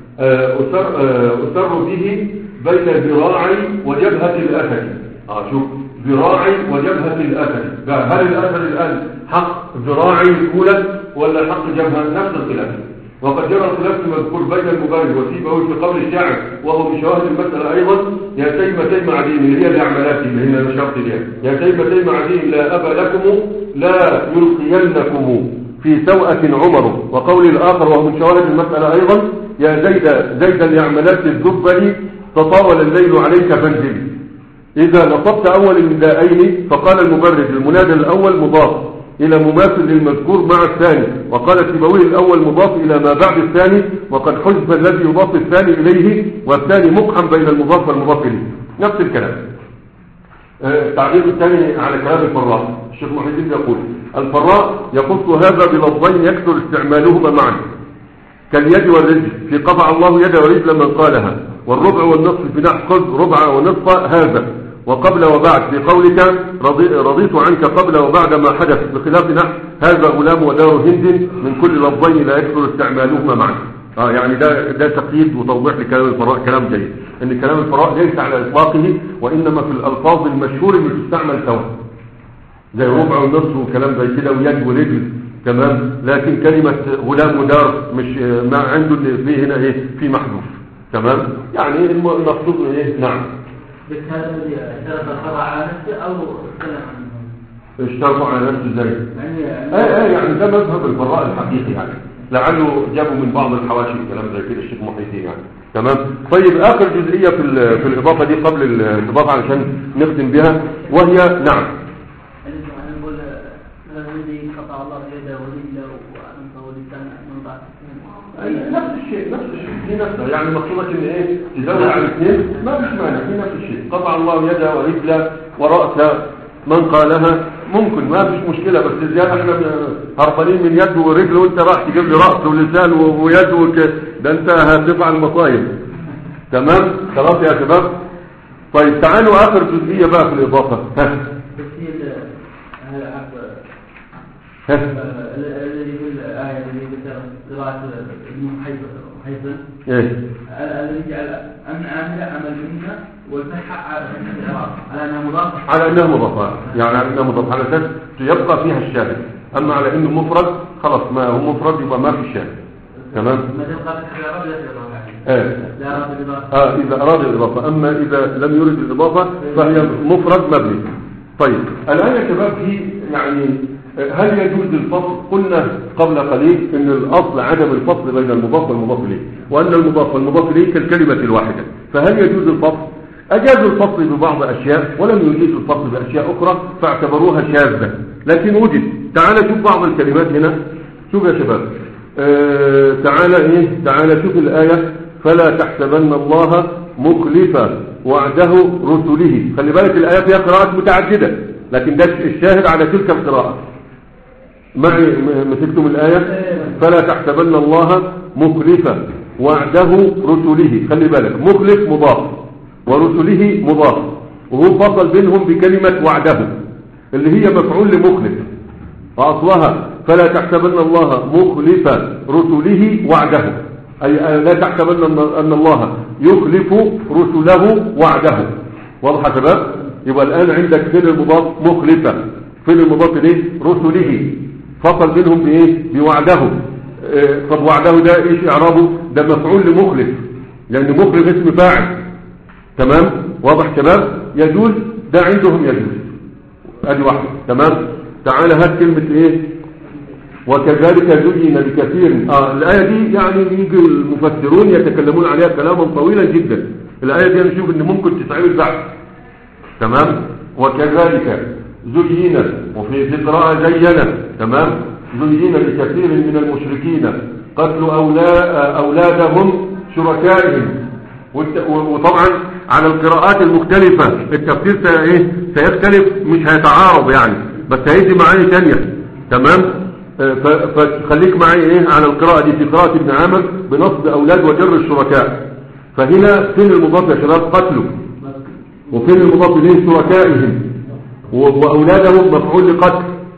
اسر اسر به بين ذراعي وجبهه الاسد. اه شوف ذراعي وجبهه الاسد، هل الاسد الان حق ذراعي الاولى ولا حق جبهه؟ نفس الخلاف. وقد جرى الخلاف المذكور بين المبرد وسيبويه في قول الشاعر وهو من شواهد المسألة أيضا يا تيم تيم عديم اللي هي الإعمالات اللي هي الشرط دي يا تيم تيم عديم لا أبا لكم لا يلقينكم في سوءة عمر. وقول الآخر وهو من شواهد المسألة أيضا يا زيد زيد الإعمالات الذبل تطاول الليل عليك فانزل. إذا نصبت أول النداءين فقال المبرد المنادى الأول مضاف إلى مماثل للمذكور مع الثاني، وقال سيبويه الأول مضاف إلى ما بعد الثاني، وقد حذف الذي يضاف الثاني إليه والثاني مقحم بين المضاف والمضاف إليه. نفس الكلام. التعليق الثاني على كلام الفراء الشيخ محي الدين يقول الفراء يخص هذا بلفظين يكثر استعمالهما معا كاليد والرجل في قطع الله يد ورجل من قالها، والربع والنصف في نحو خذ ربع ونصف هذا، وقبل وبعد في قولك رضي رضيت عنك قبل وبعد ما حدث بخلاف نحو هذا غلام ودار هند من كل لفظين لا يكثر استعمالهما معا. اه يعني ده ده تقييد وتوضيح لكلام الفراء. كلام جيد ان كلام الفراء ليس على اطلاقه، وانما في الالفاظ المشهوره اللي بتستعمل سوا زي ربع ونصف وكلام زي كده ويد ورجل. تمام. لكن كلمه غلام ودار مش ما عنده اللي فيه هنا ايه في محذوف. تمام. يعني المقصود ايه. نعم. بس هذا اللي اشترط الخطأ على نفسه أو اتكلم عنه؟ اشترطوا على نفسه ازاي؟ يعني ايه ايه يعني ده مذهب الفراء الحقيقي يعني، لعله جابوا من بعض الحواشي كلام زي كده الشيخ محي الدين يعني. تمام. طيب اخر جزئيه في في الاضافه دي قبل الاضافه علشان نختم بها، وهي نعم. أنا نقول الذي قطع الله يده ورجله وأنفه ولسانه من بعد نفس الشيء نفس الشيء في نفسه. يعني مقصودك ان ايه تزود على الاثنين ما فيش مانع، في نفس الشيء. قطع الله يده ورجله ورأسه من قالها ممكن ما فيش مشكله، بس زياده احنا هربانين من يد ورجل وانت راح تجيب لي راس ولسان ويد وكده، ده انت هتفعل المصايب. تمام. خلاص يا شباب. طيب تعالوا اخر جزئيه بقى في الاضافه. ها الذي في الآية الذي ذكر قراءة ابن حيثم ايه الذي جعل أمن عامل عمل منها والفتحة على الإعراب على أنها مضافة على أنها مضافة يعني على أنها مضافة على أساس يبقى فيها الشاهد. أما على أنه مفرد خلاص ما هو مفرد يبقى ما في شاهد. تمام. ما تبقى فتح الإعراب لا تبقى ايه لا أراد الإضافة. اه إذا أراد الإضافة. أما إذا لم يرد الإضافة فهي مفرد مبني. طيب الآن يا شباب في يعني هل يجوز الفصل؟ قلنا قبل قليل ان الاصل عدم الفصل بين المضاف والمضاف اليه، وان المضاف والمضاف اليه كالكلمه الواحده. فهل يجوز الفصل؟ اجازوا الفصل ببعض اشياء ولم يجيزوا الفصل باشياء اخرى فاعتبروها شاذه، لكن وجد. تعال شوف بعض الكلمات هنا، شوف يا شباب. آه تعال ايه تعال شوف الايه: فلا تحسبن الله مخلف وعده رسله. خلي بالك الايه فيها قراءات متعدده، لكن ده الشاهد على تلك القراءة. معي مسكتم الآية: فلا تحسبن الله مخلف وعده رسله. خلي بالك مخلف مضاف ورسله مضاف، وهو فصل بينهم بكلمة وعده اللي هي مفعول لمخلف، وأصلها فلا تحسبن الله مخلف رسله وعده، أي لا تحسبن أن الله يخلف رسله وعده. واضح يا شباب؟ يبقى الآن عندك فين المضاف مخلفة، فين المضاف ليه رسله، فصل بينهم بايه بوعده. اه طب وعده ده ايش اعرابه؟ ده مفعول لمخلف، لان مخلف اسم فاعل. تمام؟ واضح شباب؟ يجوز، ده عندهم يجوز. ادي واحده. تمام؟ تعال هات كلمه ايه وكذلك زين لكثير. اه الايه دي يعني يجي المفسرون يتكلمون عليها كلاما طويلا جدا. الايه دي نشوف ان ممكن تتعمل بعد. تمام؟ وكذلك زين، وفي في قراءة زين. تمام؟ زين لكثير من المشركين قتل أولادهم شركائهم. وطبعا على القراءات المختلفة التفسير ايه سيختلف، مش هيتعارض يعني، بس هيجي معايا ثانية. تمام؟ فخليك معايا ايه على القراءة دي في قراءة ابن عامر بنصب أولاد وجر الشركاء. فهنا فين المضاف يا شباب؟ قتلوا. وفين المضاف اليه؟ شركائهم. واولادهم مفعول لقتل.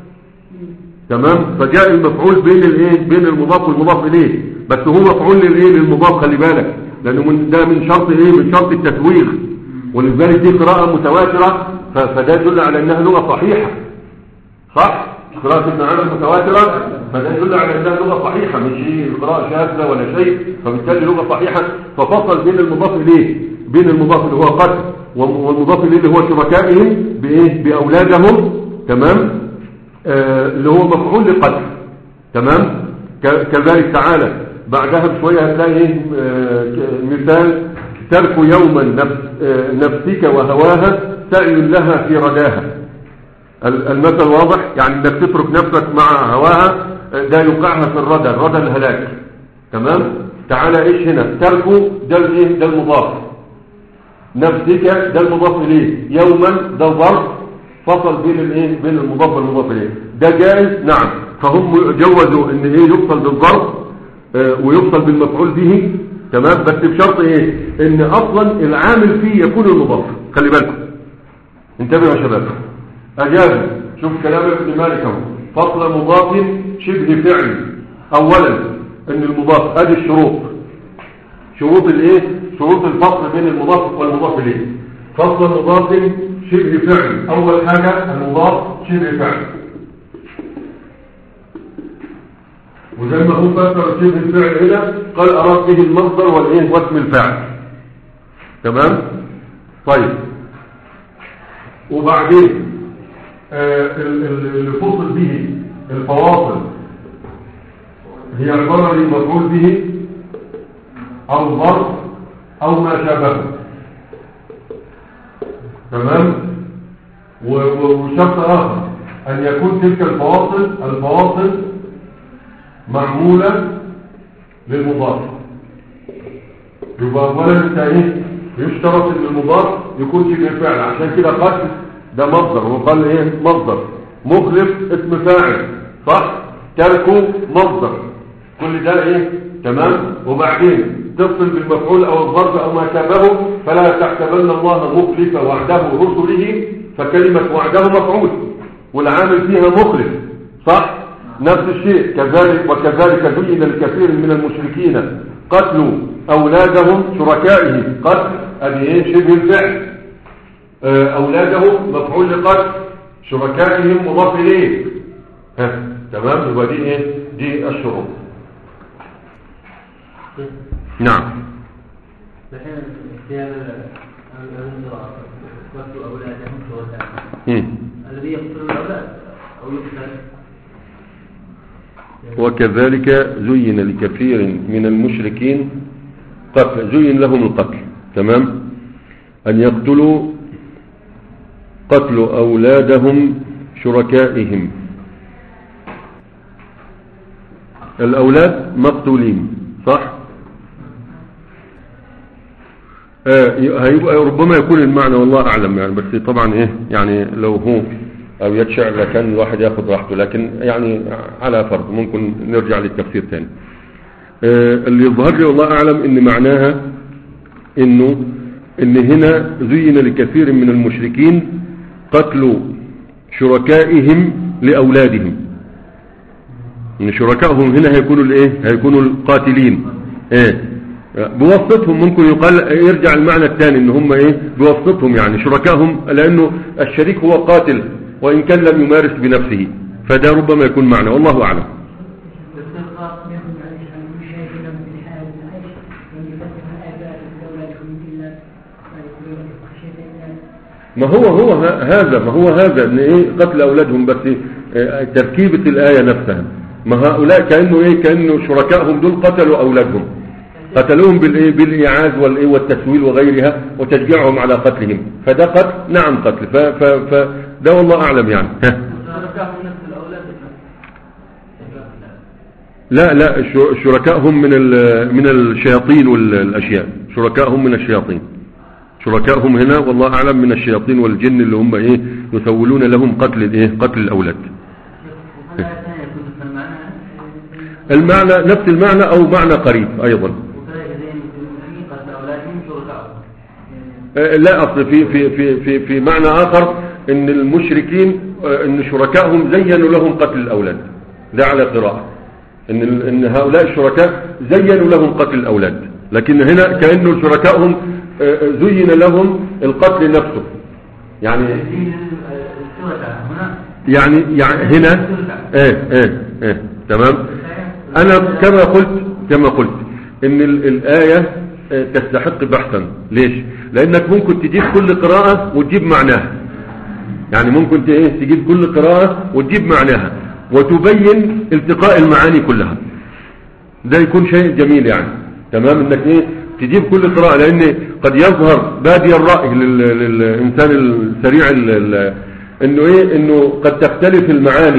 تمام؟ فجاء المفعول بين الايه بين المضاف والمضاف اليه، بس هو مفعول للايه للمضاف. خلي بالك لانه من ده من شرط ايه من شرط التسويغ، ولذلك دي قراءه متواتره، فده يدل على انها لغه صحيحه. صح؟ قراءه ابن عامر متواتره، فده يدل على انها لغه صحيحه، مش قراءه شاذه ولا شيء، فبالتالي لغه صحيحه. ففصل بين المضاف اليه بين المضاف اللي هو قتل والمضاف اليه اللي هو شركائهم بايه باولادهم. تمام؟ آه اللي هو مفعول لقتل. تمام؟ كذلك تعالى بعدها بشويه هتلاقي ايه آه مثال: ترك يوما نفس آه نفسك وهواها سعي لها في رداها. المثل واضح، يعني انك تترك نفسك مع هواها ده يوقعها في الردى، الردى الهلاك. تمام؟ تعالى ايش هنا؟ تركه ده الايه ده المضاف، نفسك ده المضاف اليه، يوما ده ظرف فصل بين الايه بين المضاف والمضاف اليه. ده جائز نعم. فهم جوزوا ان ايه يفصل بالظرف آه ويفصل بالمفعول به. تمام؟ بس بشرط ايه ان اصلا العامل فيه يكون المضاف. خلي بالكم، انتبهوا يا شباب. اجازوا. شوف كلام ابن مالك اهو: فصل مضاف شبه فعل. اولا ان المضاف ادي الشروط، شروط الايه شروط الفصل بين المضاف والمضاف اليه. فصل مضاف شبه فعل، اول حاجه المضاف شبه فعل، وزي ما هو فسر شبه الفعل هنا قال اراد به المصدر والايه واسم الفاعل. تمام؟ طيب، وبعدين آه اللي فصل به الفواصل هي عباره عن مفعول به او ظرف او ما شابهه. تمام؟ وشرط اخر ان يكون تلك الفواصل الفواصل معموله للمضاف. يبقى اولا انت ايه يشترط ان المضاف يكون شبه الفعل، عشان كده قتل ده مصدر، وقال ايه مصدر، مخلف اسم فاعل، صح؟ تركه مصدر، كل ده ايه تمام. وبعدين تفصل بالمفعول او الظرف او ما شابهه: فلا تحسبن الله مخلف وعده رسله. فكلمه وعده مفعول والعامل فيها مخلف، صح؟ نفس الشيء كذلك. وكذلك زين لكثير من المشركين قتلوا اولادهم شركائه. قتل ادي ايه شبه الفعل، اولادهم مفعول لقتل، شركائهم مضاف اليه. ها تمام؟ يبقى دي ايه دي الشروط. نعم. الحين اختيار الانذار قتلوا اولادهم شركائهم، الذي يقتل الاولاد او يقتل وكذلك زين لكثير من المشركين قتل زين لهم القتل تمام أن يقتلوا قتلوا أولادهم شركائهم. الأولاد مقتولين صح؟ آه ربما يكون المعنى والله أعلم يعني، بس طبعا إيه يعني لو هو أو يتشع لكن الواحد يأخذ راحته، لكن يعني على فرض ممكن نرجع للتفسير ثاني. آه اللي يظهر لي والله أعلم إن معناها إنه إن هنا زين لكثير من المشركين قتلوا شركائهم لأولادهم، إن شركائهم هنا هيكونوا الإيه هيكونوا القاتلين إيه بواسطتهم. ممكن يقال يرجع المعنى الثاني إن هم إيه بواسطتهم يعني شركائهم، لأنه الشريك هو قاتل وإن كان لم يمارس بنفسه، فده ربما يكون معنى والله أعلم. ما هو هو هذا ما هو هذا ان ايه قتل اولادهم، بس إيه تركيبة الآية نفسها. ما هؤلاء كأنه ايه كأنه شركائهم دول قتلوا اولادهم، قتلوهم بالايه بالايعاز والايه والتسويل وغيرها وتشجيعهم على قتلهم، فده قتل نعم قتل، فده والله اعلم يعني. لا لا شركائهم من من الشياطين والاشياء، شركائهم من الشياطين، شركائهم هنا والله اعلم من الشياطين والجن اللي هم ايه يسولون لهم قتل الايه قتل الاولاد. المعنى نفس المعنى او معنى قريب ايضا. لا اصل في في في في في معنى اخر ان المشركين ان شركائهم زينوا لهم قتل الاولاد، ده على قراءة ان ان هؤلاء الشركاء زينوا لهم قتل الاولاد، لكن هنا كأنه شركائهم زين لهم القتل نفسه يعني يعني يعني هنا ايه ايه ايه تمام. انا كما قلت كما قلت ان الآية تستحق بحثا. ليش؟ لانك ممكن تجيب كل قراءة وتجيب معناها، يعني ممكن تجيب كل قراءة وتجيب معناها وتبين التقاء المعاني كلها، ده يكون شيء جميل يعني تمام، انك ايه تجيب كل قراءة، لان قد يظهر بادي الرأي للإنسان السريع انه ايه انه قد تختلف المعاني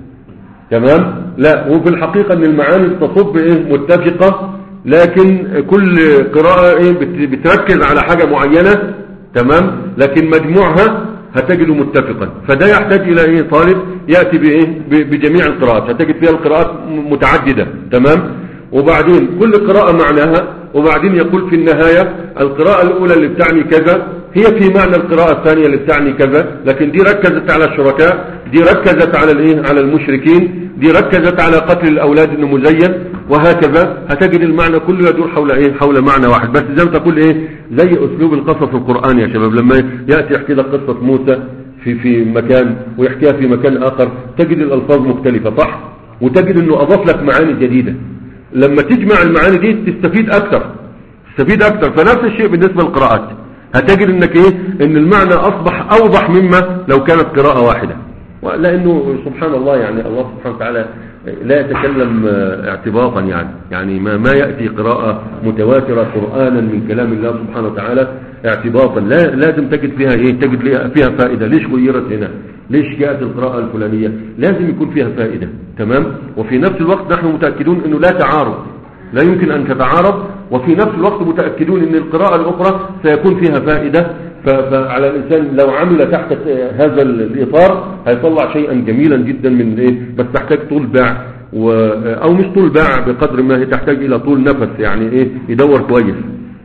تمام. لا، وفي الحقيقة ان المعاني تصب ايه متفقة، لكن كل قراءة ايه بتركز على حاجة معينة تمام، لكن مجموعها هتجده متفقا. فده يحتاج الى ايه طالب يأتي بايه بجميع القراءات، هتجد فيها القراءات متعددة تمام، وبعدين كل قراءة معناها، وبعدين يقول في النهاية القراءة الأولى اللي بتعني كذا هي في معنى القراءة الثانية اللي بتعني كذا، لكن دي ركزت على الشركاء، دي ركزت على الايه على المشركين، دي ركزت على قتل الأولاد انه مزين، وهكذا هتجد المعنى كله يدور حول ايه حول معنى واحد. بس زي ما تقول ايه زي اسلوب القصص القرآني يا شباب، لما يأتي يحكي لك قصة موسى في في مكان ويحكيها في مكان آخر تجد الألفاظ مختلفة صح، وتجد انه اضاف لك معاني جديدة. لما تجمع المعاني دي تستفيد اكثر تستفيد اكثر. فنفس الشيء بالنسبة للقراءات، هتجد انك ايه ان المعنى اصبح اوضح مما لو كانت قراءة واحدة، لانه سبحان الله يعني الله سبحانه وتعالى لا يتكلم اعتباطا يعني يعني ما, ما يأتي قراءة متواترة قرآنا من كلام الله سبحانه وتعالى اعتباطا، لا لازم تجد فيها ايه تجد فيها فائدة. ليش غيرت هنا؟ ليش جاءت القراءة الفلانية؟ لازم يكون فيها فائدة تمام. وفي نفس الوقت نحن متأكدون انه لا تعارض، لا يمكن ان تتعارض، وفي نفس الوقت متأكدون ان القراءة الاخرى سيكون فيها فائدة. فعلى الانسان لو عمل تحت هذا الاطار هيطلع شيئا جميلا جدا من ايه، بس تحتاج طول باع و... او مش طول باع بقدر ما هي تحتاج الى طول نفس، يعني ايه يدور كويس.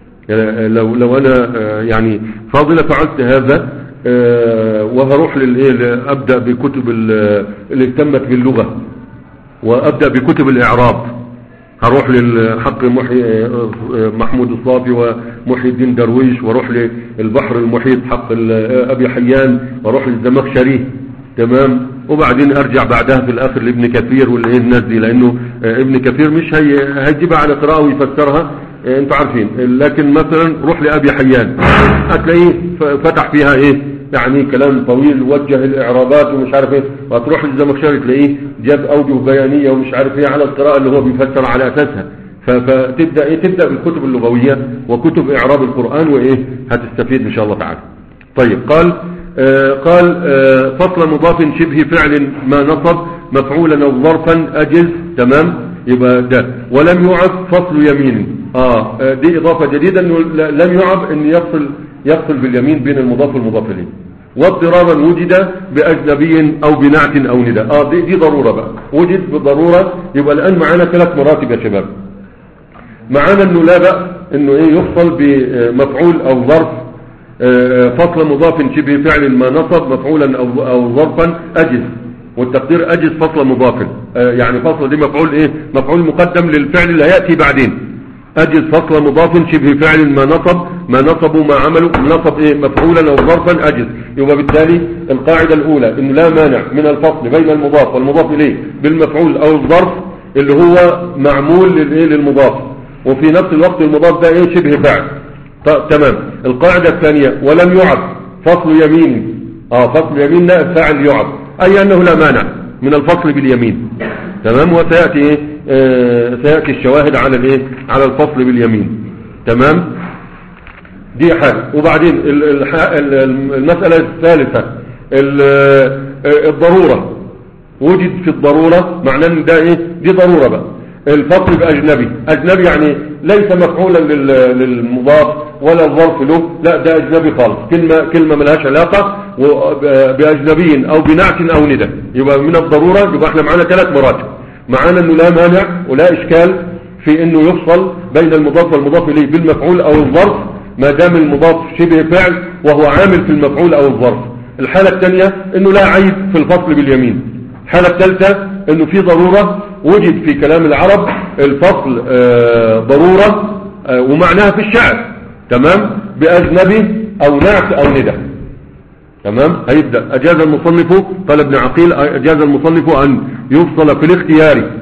لو لو انا يعني فاضلة فعلت هذا وهروح للايه ابدا بكتب اللي اهتمت باللغة، وابدا بكتب الاعراب، هروح للحق محي محمود الصافي ومحي الدين درويش، واروح للبحر المحيط حق ابي حيان، واروح للزمخشري تمام، وبعدين ارجع بعدها في الاخر لابن كثير والايه الناس دي، لانه ابن كثير مش هي هيجيبها على قراءه ويفسرها انتوا عارفين، لكن مثلا روح لابي حيان هتلاقيه فتح فيها ايه يعني كلام طويل وجه الاعرابات ومش عارف ايه، وهتروح للزمخشري تلاقيه جاب اوجه بيانيه ومش عارف ايه على القراءه اللي هو بيفسر على اساسها. فتبدا ايه تبدا بالكتب اللغويه وكتب اعراب القران وايه هتستفيد ان شاء الله تعالى. طيب قال آه قال آه فصل مضاف شبه فعل ما نصب مفعولا او ظرفا اجز. تمام، يبقى ده. ولم يعب فصل يمين. اه دي اضافه جديده انه لم يعب ان يفصل يفصل باليمين بين المضاف والمضاف اليه. واضطرارا وجد باجنبي او بنعت او ندى. اه دي, دي ضروره بقى، وجد بالضروره. يبقى الان معانا ثلاث مراتب يا شباب. معانا انه لا بأس انه ايه يفصل بمفعول او ظرف. فصل مضاف شبه فعل ما نصب مفعولا او او ظرفا اجز، والتقدير اجز فصل مضاف. يعني فصل دي مفعول ايه مفعول مقدم للفعل اللي هياتي بعدين. اجز فصل مضاف شبه فعل ما نصب ما نصبوا ما عملوا نصب ايه مفعولا او ظرفا اجز. يبقى بالتالي القاعده الاولى انه لا مانع من الفصل بين المضاف والمضاف اليه بالمفعول او الظرف اللي هو معمول للايه للمضاف، وفي نفس الوقت المضاف ده ايه شبه فعل. تمام. القاعدة الثانية ولم يعب فصل يمين. اه فصل يمين نائب فاعل يعب، اي انه لا مانع من الفصل باليمين. تمام. وسيأتي ايه آه سيأتي الشواهد على الايه على الفصل باليمين. تمام، دي حاجة. وبعدين المسألة الثالثة الضرورة. وجد في الضرورة معناه ان ده ايه دي ضرورة بقى. الفصل بأجنبي. أجنبي يعني ليس مفعولا للمضاف ولا الظرف له، لا ده أجنبي خالص، كلمة كلمة ملهاش علاقة بأجنبي أو بنعت أو ندى. يبقى من الضرورة. يبقى احنا معانا ثلاث مراتب. معانا انه لا مانع ولا إشكال في انه يفصل بين المضاف والمضاف إليه بالمفعول أو الظرف ما دام المضاف شبه فعل وهو عامل في المفعول أو الظرف. الحالة الثانية انه لا عيب في الفصل باليمين. الحالة الثالثة انه في ضرورة وجد في كلام العرب الفصل آه ضرورة آه ومعناها في الشعر. تمام، بأجنبي او نعت او ندى. تمام. هيبدأ أجاز المصنف قال ابن عقيل أجاز المصنف أن يفصل في الاختيار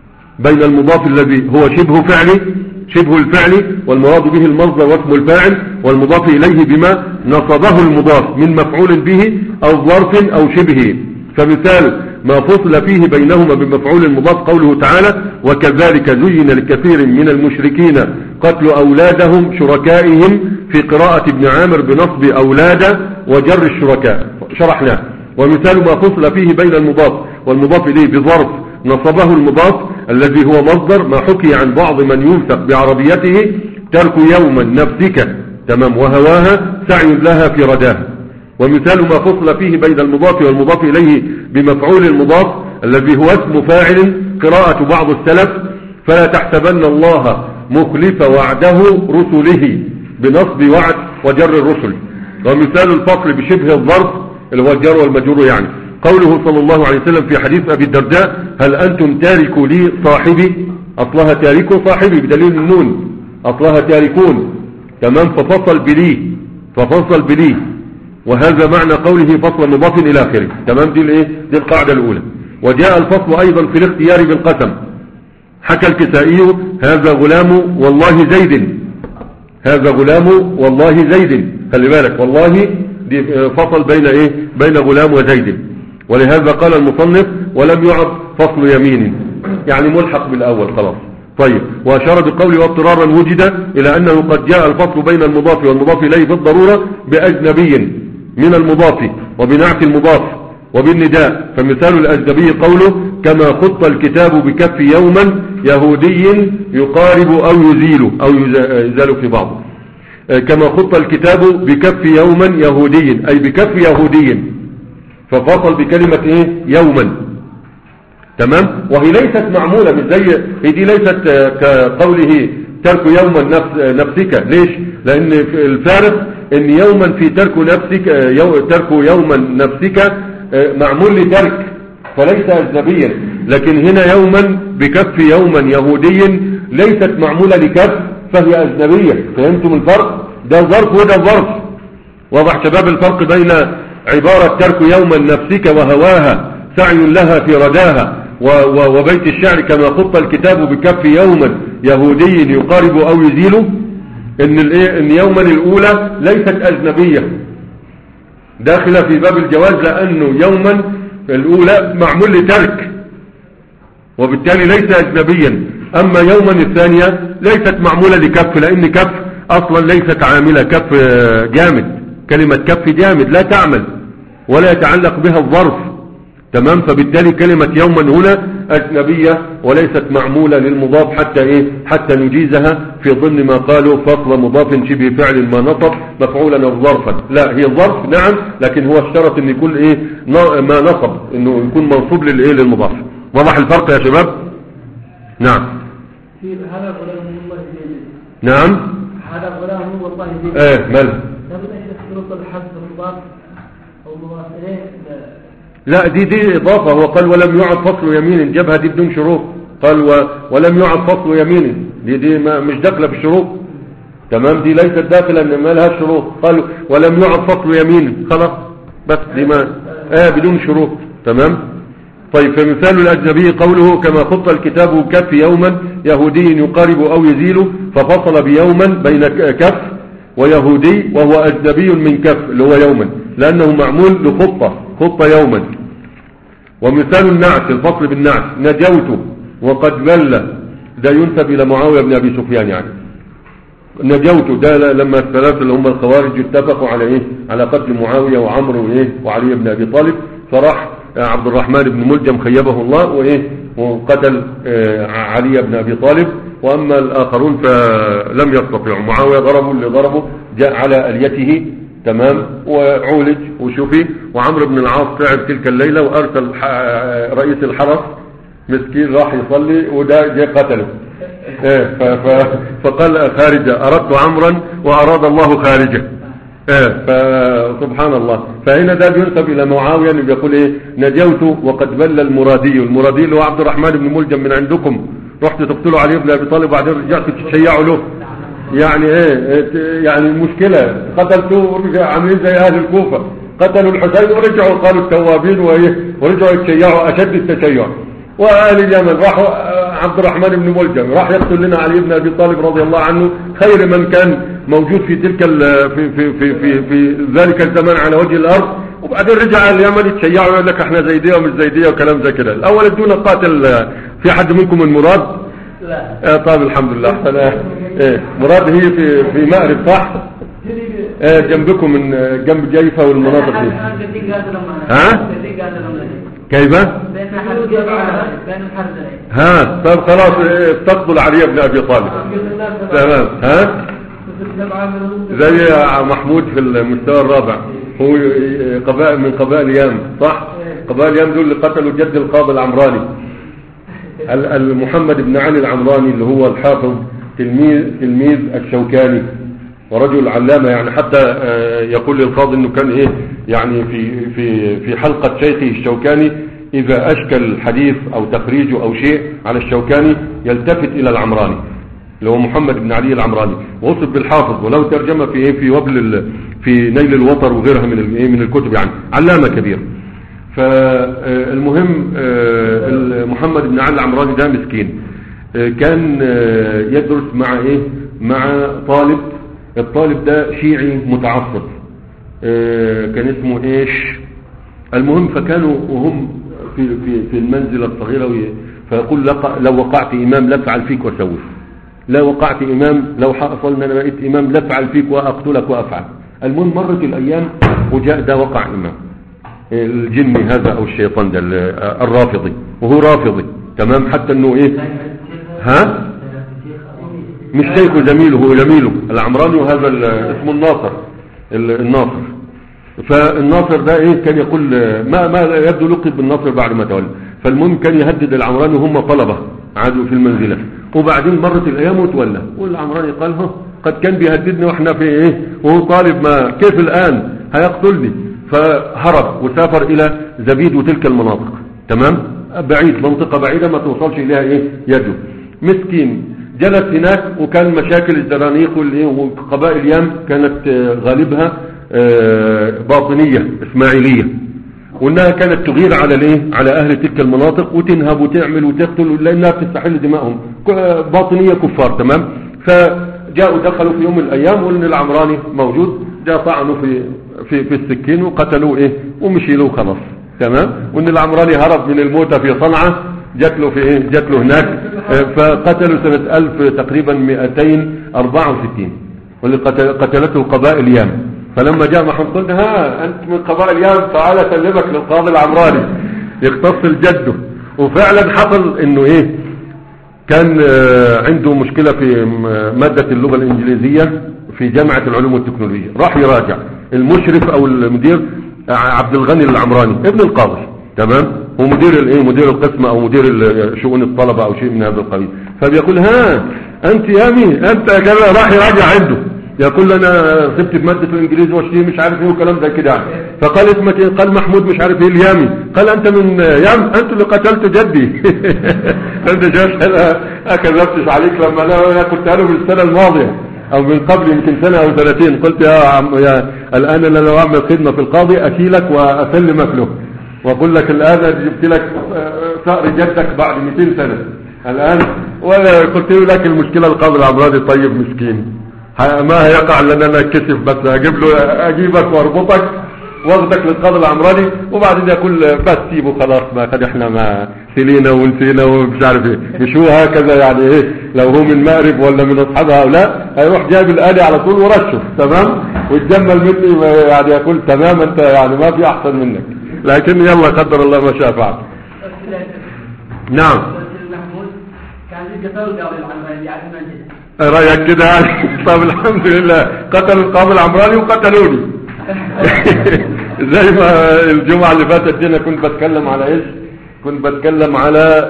بين المضاف الذي هو شبه فعلي شبه الفعل والمراد به المصدر واسم الفاعل والمضاف إليه بما نصبه المضاف من مفعول به أو ظرف أو شبهه. فمثال ما فصل فيه بينهما بمفعول المضاف قوله تعالى وكذلك زين لكثير من المشركين قتل أولادهم شركائهم في قراءة ابن عامر بنصب أولاد وجر الشركاء شرحناه. ومثال ما فصل فيه بين المضاف والمضاف إليه بظرف نصبه المضاف الذي هو مصدر ما حكي عن بعض من يوثق بعربيته ترك يوما نفسك تمام وهواها سعي لها في رداها. ومثال ما فصل فيه بين المضاف والمضاف إليه بمفعول المضاف الذي هو اسم فاعل قراءة بعض السلف فلا تحسبن الله مخلف وعده رسله بنصب وعد وجر الرسل. ومثال الفصل بشبه الظرف اللي هو الجر والمجرور يعني قوله صلى الله عليه وسلم في حديث أبي الدرداء هل أنتم تاركوا لي صاحبي. أصلها تاركوا صاحبي بدليل النون أصلها تاركون. تمام. ففصل بلي ففصل بلي وهذا معنى قوله فصل مضاف إلى آخره. تمام. دي الايه دي القاعدة الأولى. وجاء الفصل أيضا في الاختيار بالقسم. حكى الكسائي هذا غلام والله زيد هذا غلام والله زيد. خلي بالك والله دي فصل بين ايه بين غلام وزيد. ولهذا قال المصنف ولم يعد فصل يمين يعني ملحق بالأول خلاص. طيب. وأشار بقوله واضطرارا وجد إلى أنه قد جاء الفصل بين المضاف والمضاف إليه بالضرورة بأجنبي من المضاف وبنعت المضاف وبالنداء. فمثال الأجنبي قوله كما خط الكتاب بكف يوما يهودي يقارب أو يزيل أو يزال في بعضه. كما خط الكتاب بكف يوما يهودي أي بكف يهودي ففصل بكلمة ايه يوما. تمام. وهي ليست معمولة مش زي هي دي ليست كقوله ترك يوما نفس نفسك. ليش؟ لأن الفارق ان يوما في ترك نفسك يو ترك يوما نفسك معمول لترك فليس أجنبيا. لكن هنا يوما بكف يوما يهودي ليست معمولة لكف فهي أجنبية. فهمتم الفرق؟ ده ظرف وده ظرف. واضح شباب الفرق بين عبارة ترك يوما نفسك وهواها سعي لها في رداها وبيت الشعر كما خط الكتاب بكف يوما يهودي يقارب أو يزيل. ان, إن يوما الأولى ليست أجنبية داخلة في باب الجواز، لأنه يوما الأولى معمول لترك وبالتالي ليس أجنبيا، أما يوما الثانية ليست معمولة لكف، لأن كف أصلا ليست عاملة، كف جامد، كلمة كف جامد لا تعمل ولا يتعلق بها الظرف، تمام. فبالتالي كلمة يوما هنا أجنبية وليست معمولة للمضاف حتى إيه حتى نجيزها في ضمن ما قالوا فصل مضاف شبه فعل ما نصب مفعولا أو ظرفا. لا، هي ظرف نعم، لكن هو اشترط ان يكون ايه ما نصب، انه يكون منصوب للايه للمضاف. واضح الفرق يا شباب؟ نعم. هذا غلام والله دين. نعم. هذا غلام والله دين. ايه ماله؟ لابد ان يشترط الحذف المضاف او مضاف اليه. لا، دي دي اضافه. هو قال ولم يعد فصل يمين، جابها دي بدون شروط. قال و... ولم يعد فصل يمين، دي دي ما مش داخله بالشروط، تمام. دي ليست داخله ان ما لها شروط. قال ولم يعد فصل يمين، خلاص بس دي ما اه بدون شروط، تمام. طيب، فمثال الأجنبي قوله كما خط الكتاب كف يوما يهودي يقارب أو يزيل، ففصل بيوما بين كف ويهودي وهو أجنبي من كف اللي هو يوما، لأنه معمول لخطة خطة يوما. ومثال النعت الفصل بالنعت نجوت وقد بل، ده ينسب إلى معاوية بن أبي سفيان. يعني نجوت ده لما الثلاثة اللي هم الخوارج اتفقوا على إيه على قتل معاوية وعمرو وإيه وعلي بن أبي طالب، فراح عبد الرحمن بن ملجم خيبه الله وإيه وقتل علي بن أبي طالب. وأما الآخرون فلم يستطيعوا، معاوية ضربوا اللي ضربوا جاء على أليته، تمام، وعولج وشفي. وعمرو بن العاص تعب تلك الليلة وأرسل رئيس الحرس مسكين راح يصلي وده جاء قتله. فقال خارجة أردت عمرا وأراد الله خارجة. ايه فسبحان الله. فهنا ده بينسب الى معاويه اللي بيقول ايه نجوت وقد بل المرادي. المرادي اللي هو عبد الرحمن بن ملجم من عندكم، رحت تقتلوا علي بن ابي طالب وبعدين رجعت تشيعوا له. يعني ايه يعني المشكله قتلتوه ورجع عاملين زي اهل الكوفه، قتلوا الحسين ورجعوا قالوا التوابين وايه ورجعوا يتشيعوا اشد التشيع. واهل اليمن راحوا عبد الرحمن بن ملجم راح يقتل لنا علي بن ابي طالب رضي الله عنه، خير من كان موجود في تلك في في في في, في ذلك الزمان على وجه الارض. وبعدين رجع اليمن يتشيعوا يقول لك احنا زيديه ومش زيديه وكلام زي كده. الاول ادونا قاتل. في حد منكم من مراد؟ لا. آه طيب الحمد لله. انا ايه مراد هي في في مأرب صح؟ ايه جنبكم من جنب جيفه والمناطق دي. ها؟ كيف؟ ها طيب خلاص استقبل علي بن ابي طالب. تمام. ها زي محمود في المستوى الرابع، هو قبائل من قبائل يام صح؟ قبائل يام دول اللي قتلوا جد القاضي العمراني محمد بن علي العمراني اللي هو الحافظ تلميذ تلميذ الشوكاني ورجل علامة. يعني حتى يقول للقاضي انه كان ايه يعني في في في حلقة شيخه الشوكاني اذا اشكل حديث او تخريجه او شيء على الشوكاني يلتفت الى العمراني اللي هو محمد بن علي العمراني، وصف بالحافظ وله ترجمة في ايه في وبل في نيل الوطر وغيرها من الايه من الكتب، يعني علامة كبير. فالمهم محمد بن علي العمراني ده مسكين كان يدرس مع ايه مع طالب. الطالب ده شيعي متعصب كان اسمه ايش المهم. فكانوا وهم في في في المنزل الصغيرة فيقول لو وقعت امام لافعل فيك واسوي، لا وقعت امام لو حصل ان انا بقيت امام لافعل فيك واقتلك وافعل. المهم مرت الايام وجاء ده وقع امام، الجني هذا او الشيطان ده الرافضي، وهو رافضي تمام. حتى انه ايه ها مش شيخه زميله، هو زميله العمراني، وهذا اسمه الناصر الناصر. فالناصر ده ايه كان يقول ما ما يبدو لقب بالناصر بعد ما تولى. فالمهم كان يهدد العمراني وهم طلبه عادوا في المنزله. وبعدين مرت الايام وتولى، والعمراني قال ها قد كان بيهددني واحنا في ايه وهو طالب، ما كيف الان هيقتلني. فهرب وسافر الى زبيد وتلك المناطق، تمام، بعيد، منطقه بعيده ما توصلش اليها ايه يده. مسكين جلس هناك، وكان مشاكل الزرانيق وقبائل اليام كانت غالبها باطنية اسماعيلية، وانها كانت تغير على الايه على اهل تلك المناطق وتنهب وتعمل وتقتل لانها بتستحل دمائهم، باطنية كفار، تمام. جاءوا دخلوا في يوم من الايام وان العمراني موجود، جاء طعنوا في في في السكين وقتلوه ايه ومشي له خلاص تمام. وان العمراني هرب من الموتى في صنعاء، جات له في ايه جات له هناك، فقتلوا سنة ألف تقريبا مئتين وأربعة وستين، واللي قتلته قبائل يام. فلما جاء محمد قلنا ها انت من قبائل يام تعال سلمك للقاضي العمراني يختص جده. وفعلا حصل انه ايه كان عنده مشكلة في مادة اللغة الانجليزية في جامعة العلوم والتكنولوجيا، راح يراجع المشرف او المدير عبد الغني العمراني ابن القاضي تمام، هو مدير الايه مدير القسم او مدير شؤون الطلبة او شيء من هذا القبيل. فبيقول ها انت يامي انت كذا، راح يراجع عنده يقول انا سبت بمادة الانجليزي واشتري مش عارف ايه وكلام زي كده يعني. فقال اسمك ايه؟ قال محمود مش عارف ايه اليامي. قال انت من يام؟ انت اللي قتلت جدي. انت شايف انا ما كذبتش عليك لما انا كنت قاله من السنة الماضية او من قبل يمكن سنة او سنتين، قلت يا عم يا الان انا لو اعمل خدمة في القاضي اشيلك واسلمك له واقول لك الان جبت لك ثأر جدك بعد مئتين سنة الان، ولا قلت له لك المشكلة القاضي العمراني طيب مسكين ما هيقع لان انا كسف بس اجيب له اجيبك واربطك واخدك للقاضي العمراني وبعدين يقول بس سيبه خلاص ما قد احنا ما سلينا ونسينا ومش عارف ايه، مش هو هكذا يعني ايه لو هو من مأرب ولا من اصحاب هؤلاء هيروح جايب الآلي على طول ورشه تمام ويتجمل مني يعني يقول تمام انت يعني ما في احسن منك، لكن يلا قدر الله ما شاء فعل. نعم رايك كده يعني. طب الحمد لله قتلوا القاضي العمراني وقتلوني. زي ما الجمعة اللي فاتت دي انا كنت بتكلم على ايش؟ كنت بتكلم على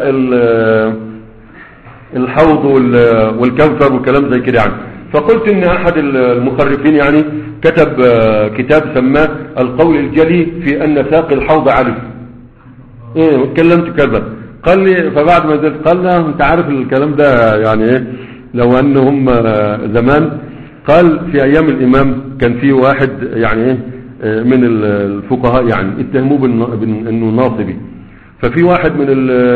الحوض والكوثر والكلام زي كده يعني. فقلت ان احد المخرفين يعني كتب كتاب سماه القول الجلي في ان ساق الحوض علي. ايه واتكلمت كذا قال لي، فبعد ما زلت قال له انت عارف الكلام ده يعني ايه لو انهم زمان، قال في ايام الامام كان في واحد يعني ايه من الفقهاء يعني اتهموه بانه ناصبي، ففي واحد من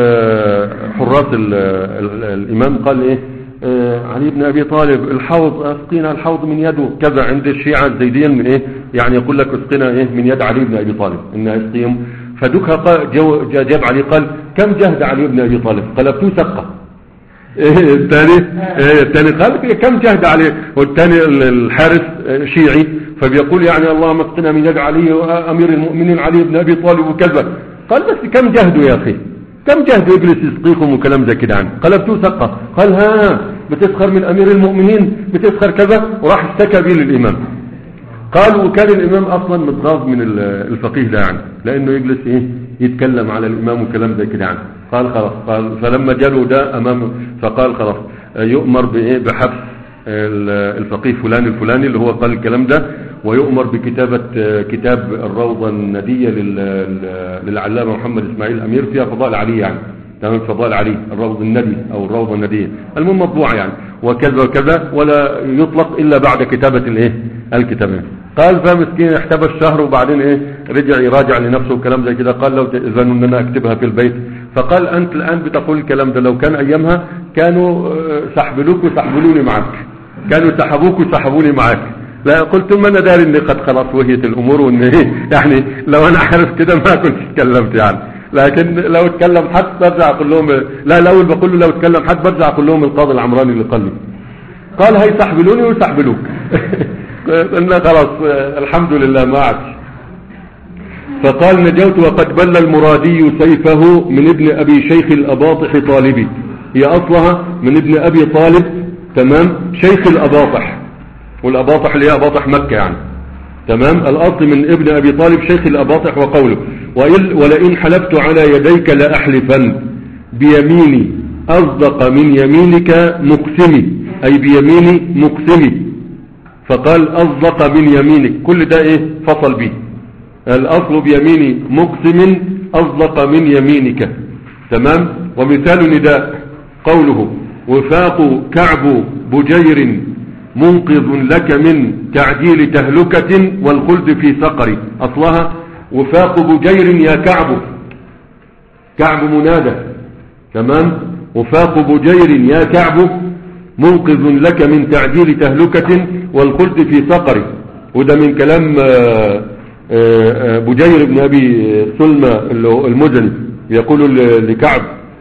حراس الامام قال ايه علي بن ابي طالب الحوض اسقينا الحوض من يده كذا. عند الشيعة الزيديين من ايه يعني يقول لك اسقينا ايه من يد علي بن ابي طالب ان اسقيهم. فدكها جاب علي قال كم جهد علي بن ابي طالب؟ قلبتوه سقه. ايه الثاني ايه الثاني قال كم جهد عليه، والثاني الحارس شيعي فبيقول يعني اللهم اسقنا من يد علي امير المؤمنين علي بن ابي طالب وكذا. قال بس كم جهدوا يا اخي كم جهدوا يجلس يسقيكم وكلام زي كده يعني. قلبتوه سقه. قال ها بتسخر من امير المؤمنين بتسخر كذا، وراح اشتكى به للامام. قال وكان الامام اصلا متغاظ من الفقيه ده يعني لانه يجلس ايه يتكلم على الامام وكلام زي كده يعني. قال خلاص قال فلما جاله ده امامه فقال خلاص يؤمر بايه بحبس الفقيه فلان الفلاني اللي هو قال الكلام ده، ويؤمر بكتابة كتاب الروضة الندية للعلامة محمد اسماعيل الامير فيها فضائل علي يعني تمام، فضائل علي الروض الندي او الروضة الندية المهم مطبوعة يعني وكذا وكذا، ولا يطلق الا بعد كتابة الايه الكتابين. قال فمسكين احتبس شهر وبعدين ايه رجع يراجع لنفسه وكلام زي كده. قال لو تأذنوا ان انا اكتبها في البيت. فقال انت الان بتقول الكلام ده، لو كان ايامها كانوا سحبلوك وسحبلوني معك، كانوا سحبوك وسحبوني معك. لا قلت ما انا داري اني قد خلاص وهيت الامور وان يعني لو انا عارف كده ما كنت اتكلمت يعني، لكن لو اتكلم حد برجع اقول لهم لا الاول بقول له لو اتكلم حد برجع اقول لهم القاضي العمراني اللي قال لي. قال هي سحبلوني وسحبلوك. قلنا خلاص الحمد لله ما عادش. فقال نجوت وقد بل المرادي سيفه من ابن ابي شيخ الاباطح طالبي. هي اصلها من ابن ابي طالب تمام شيخ الاباطح، والاباطح اللي هي اباطح مكة يعني تمام. الاصل من ابن ابي طالب شيخ الاباطح. وقوله ولئن حلفت على يديك لاحلفن بيميني اصدق من يمينك مقسمي، اي بيميني مقسمي. فقال اصدق من يمينك، كل ده ايه فصل به. الاصل بيميني مقسم اصدق من يمينك تمام. ومثال نداء قوله وفاق كعب بجير منقذ لك من تعجيل تهلكة والخلد في سقر. اصلها وفاق بجير يا كعب، كعب منادى تمام. وفاق بجير يا كعب منقذ لك من تعجيل تهلكة والخلد في سقر. وده من كلام بجير بن أبي سلمى المزني يقول لكعب،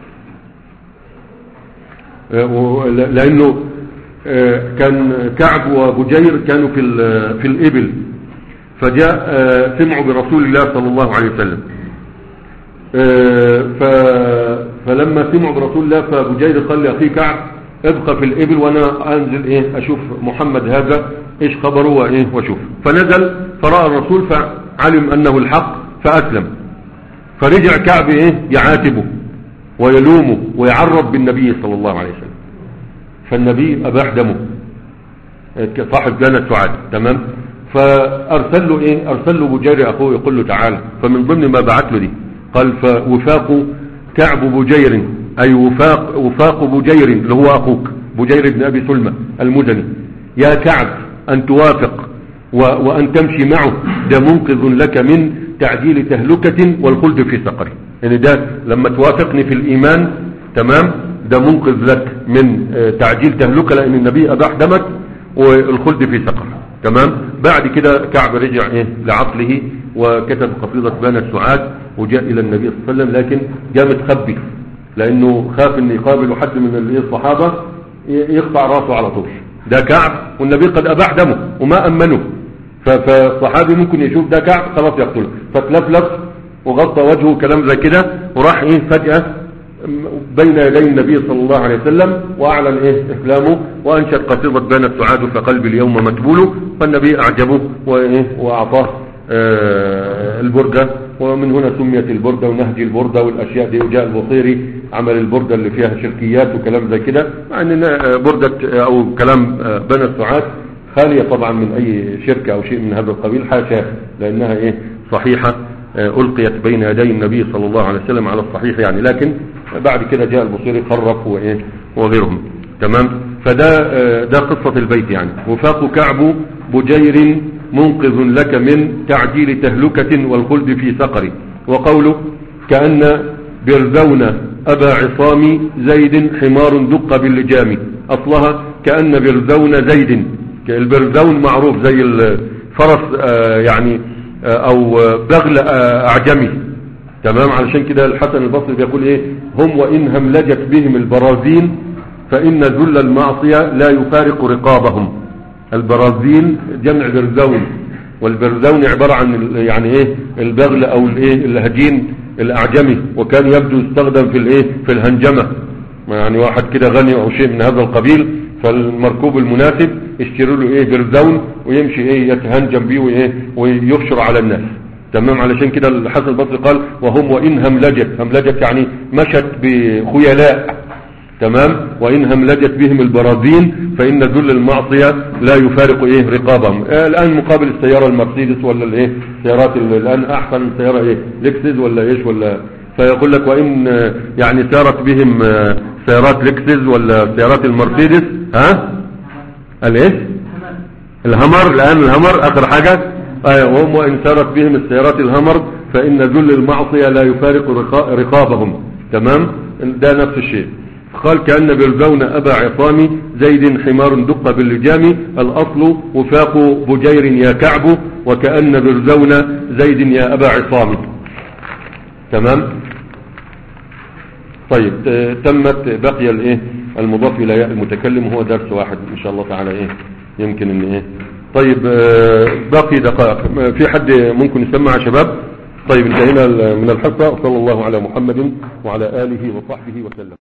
لأنه كان كعب وبجير كانوا في في الإبل، فجاء سمعوا برسول الله صلى الله عليه وسلم، فلما سمعوا برسول الله فبجير قال لأخي كعب ابقى في الإبل وأنا أنزل إيه أشوف محمد هذا إيش خبره وإيه وأشوف. فنزل فرأى الرسول فعلم أنه الحق فأسلم. فرجع كعب إيه يعاتبه ويلومه ويعرض بالنبي صلى الله عليه وسلم، فالنبي أباح دمه صاحب جنة سعاد. تمام. فأرسل له إيه أرسل له بجير أخوه يقول له تعالى. فمن ضمن ما بعت له دي قال فوفاق كعب بجير، أي وفاق, وفاق بجير اللي هو أخوك بجير بن أبي سلمى المدني، يا كعب أن توافق وأن تمشي معه، ده منقذ لك من تعجيل تهلكة والخلد في سقر. يعني ده لما توافقني في الإيمان تمام ده منقذ لك من تعجيل تهلكة، لأن النبي أباح دمك والخلد في سقر. تمام. بعد كده كعب رجع إيه لعقله وكتب قصيدة بنت سعاد وجاء إلى النبي صلى الله عليه وسلم، لكن جاء متخبي لأنه خاف أن يقابل حد من الصحابة يقطع راسه على طول. ده كعب والنبي قد أباح دمه وما أمنه، فالصحابي ممكن يشوف ده كعب خلاص يقتله، فتلفلف وغطى وجهه كلام زي كده وراح إيه فجأة بين يدي النبي صلى الله عليه وسلم وأعلن إيه إسلامه وأنشد قصيدة بنت سعاد فقلبي اليوم متبوله. فالنبي أعجبه وإيه وأعطاه آه البردة، ومن هنا سميت البردة ونهج البردة والأشياء دي. وجاء البصيري عمل البردة اللي فيها شركيات وكلام زي كده، مع أن بردة أو كلام بنت سعاد خالية طبعا من أي شركة أو شيء من هذا القبيل، حاشا، لأنها إيه صحيحة ألقيت بين يدي النبي صلى الله عليه وسلم على الصحيح يعني. لكن بعد كده جاء البصيري خرف وإيه وغيرهم. تمام. فده ده قصة البيت يعني. وفاق كعب بجير منقذ لك من تعجيل تهلكة والخلد في سقر. وقوله كأن برزون أبا عصام زيد حمار دق باللجام، أصلها كأن برزون زيد. البرزون معروف زي الفرس يعني أو بغل أعجمي. تمام. علشان كده الحسن البصري بيقول إيه هم وإن هملجت بهم البرازين فإن ذل المعصية لا يفارق رقابهم. البرازين جمع برزون، والبرزون عبارة عن يعني ايه البغل او الايه الهجين الاعجمي، وكان يبدو يستخدم في الايه في الهنجمة، يعني واحد كده غني او شيء من هذا القبيل فالمركوب المناسب يشتري له ايه برزون ويمشي ايه يتهنجم بيه وايه ويفشر على الناس. تمام. علشان كده الحسن البصري قال وهم وإن هملجت، هملجت يعني مشت بخيلاء. تمام. وإن هملجت بهم البرازين فإن ذل المعصية لا يفارق إيه رقابهم. آه الآن مقابل السيارة المرسيدس ولا الإيه سيارات الآن أحسن سيارة إيه لكسس ولا إيش ولا، فيقول لك وإن يعني سارت بهم سيارات لكسس ولا سيارات المرسيدس ها الإيش الهمر. الآن الهمر آخر حاجة. آه وهم وإن سارت بهم السيارات الهمر فإن ذل المعصية لا يفارق رقابهم. تمام. ده نفس الشيء. قال كأن برزون أبا عصام زيد حمار دق باللجام، الأصل وفاق بجير يا كعب وكأن برزون زيد يا أبا عصام. تمام. طيب تمت. بقي الايه المضاف الى ياء المتكلم هو درس واحد ان شاء الله تعالى ايه يمكن ان ايه. طيب باقي دقائق، في حد ممكن يسمع يا شباب؟ طيب انتهينا من الحصة. صلى الله على محمد وعلى آله وصحبه وسلم.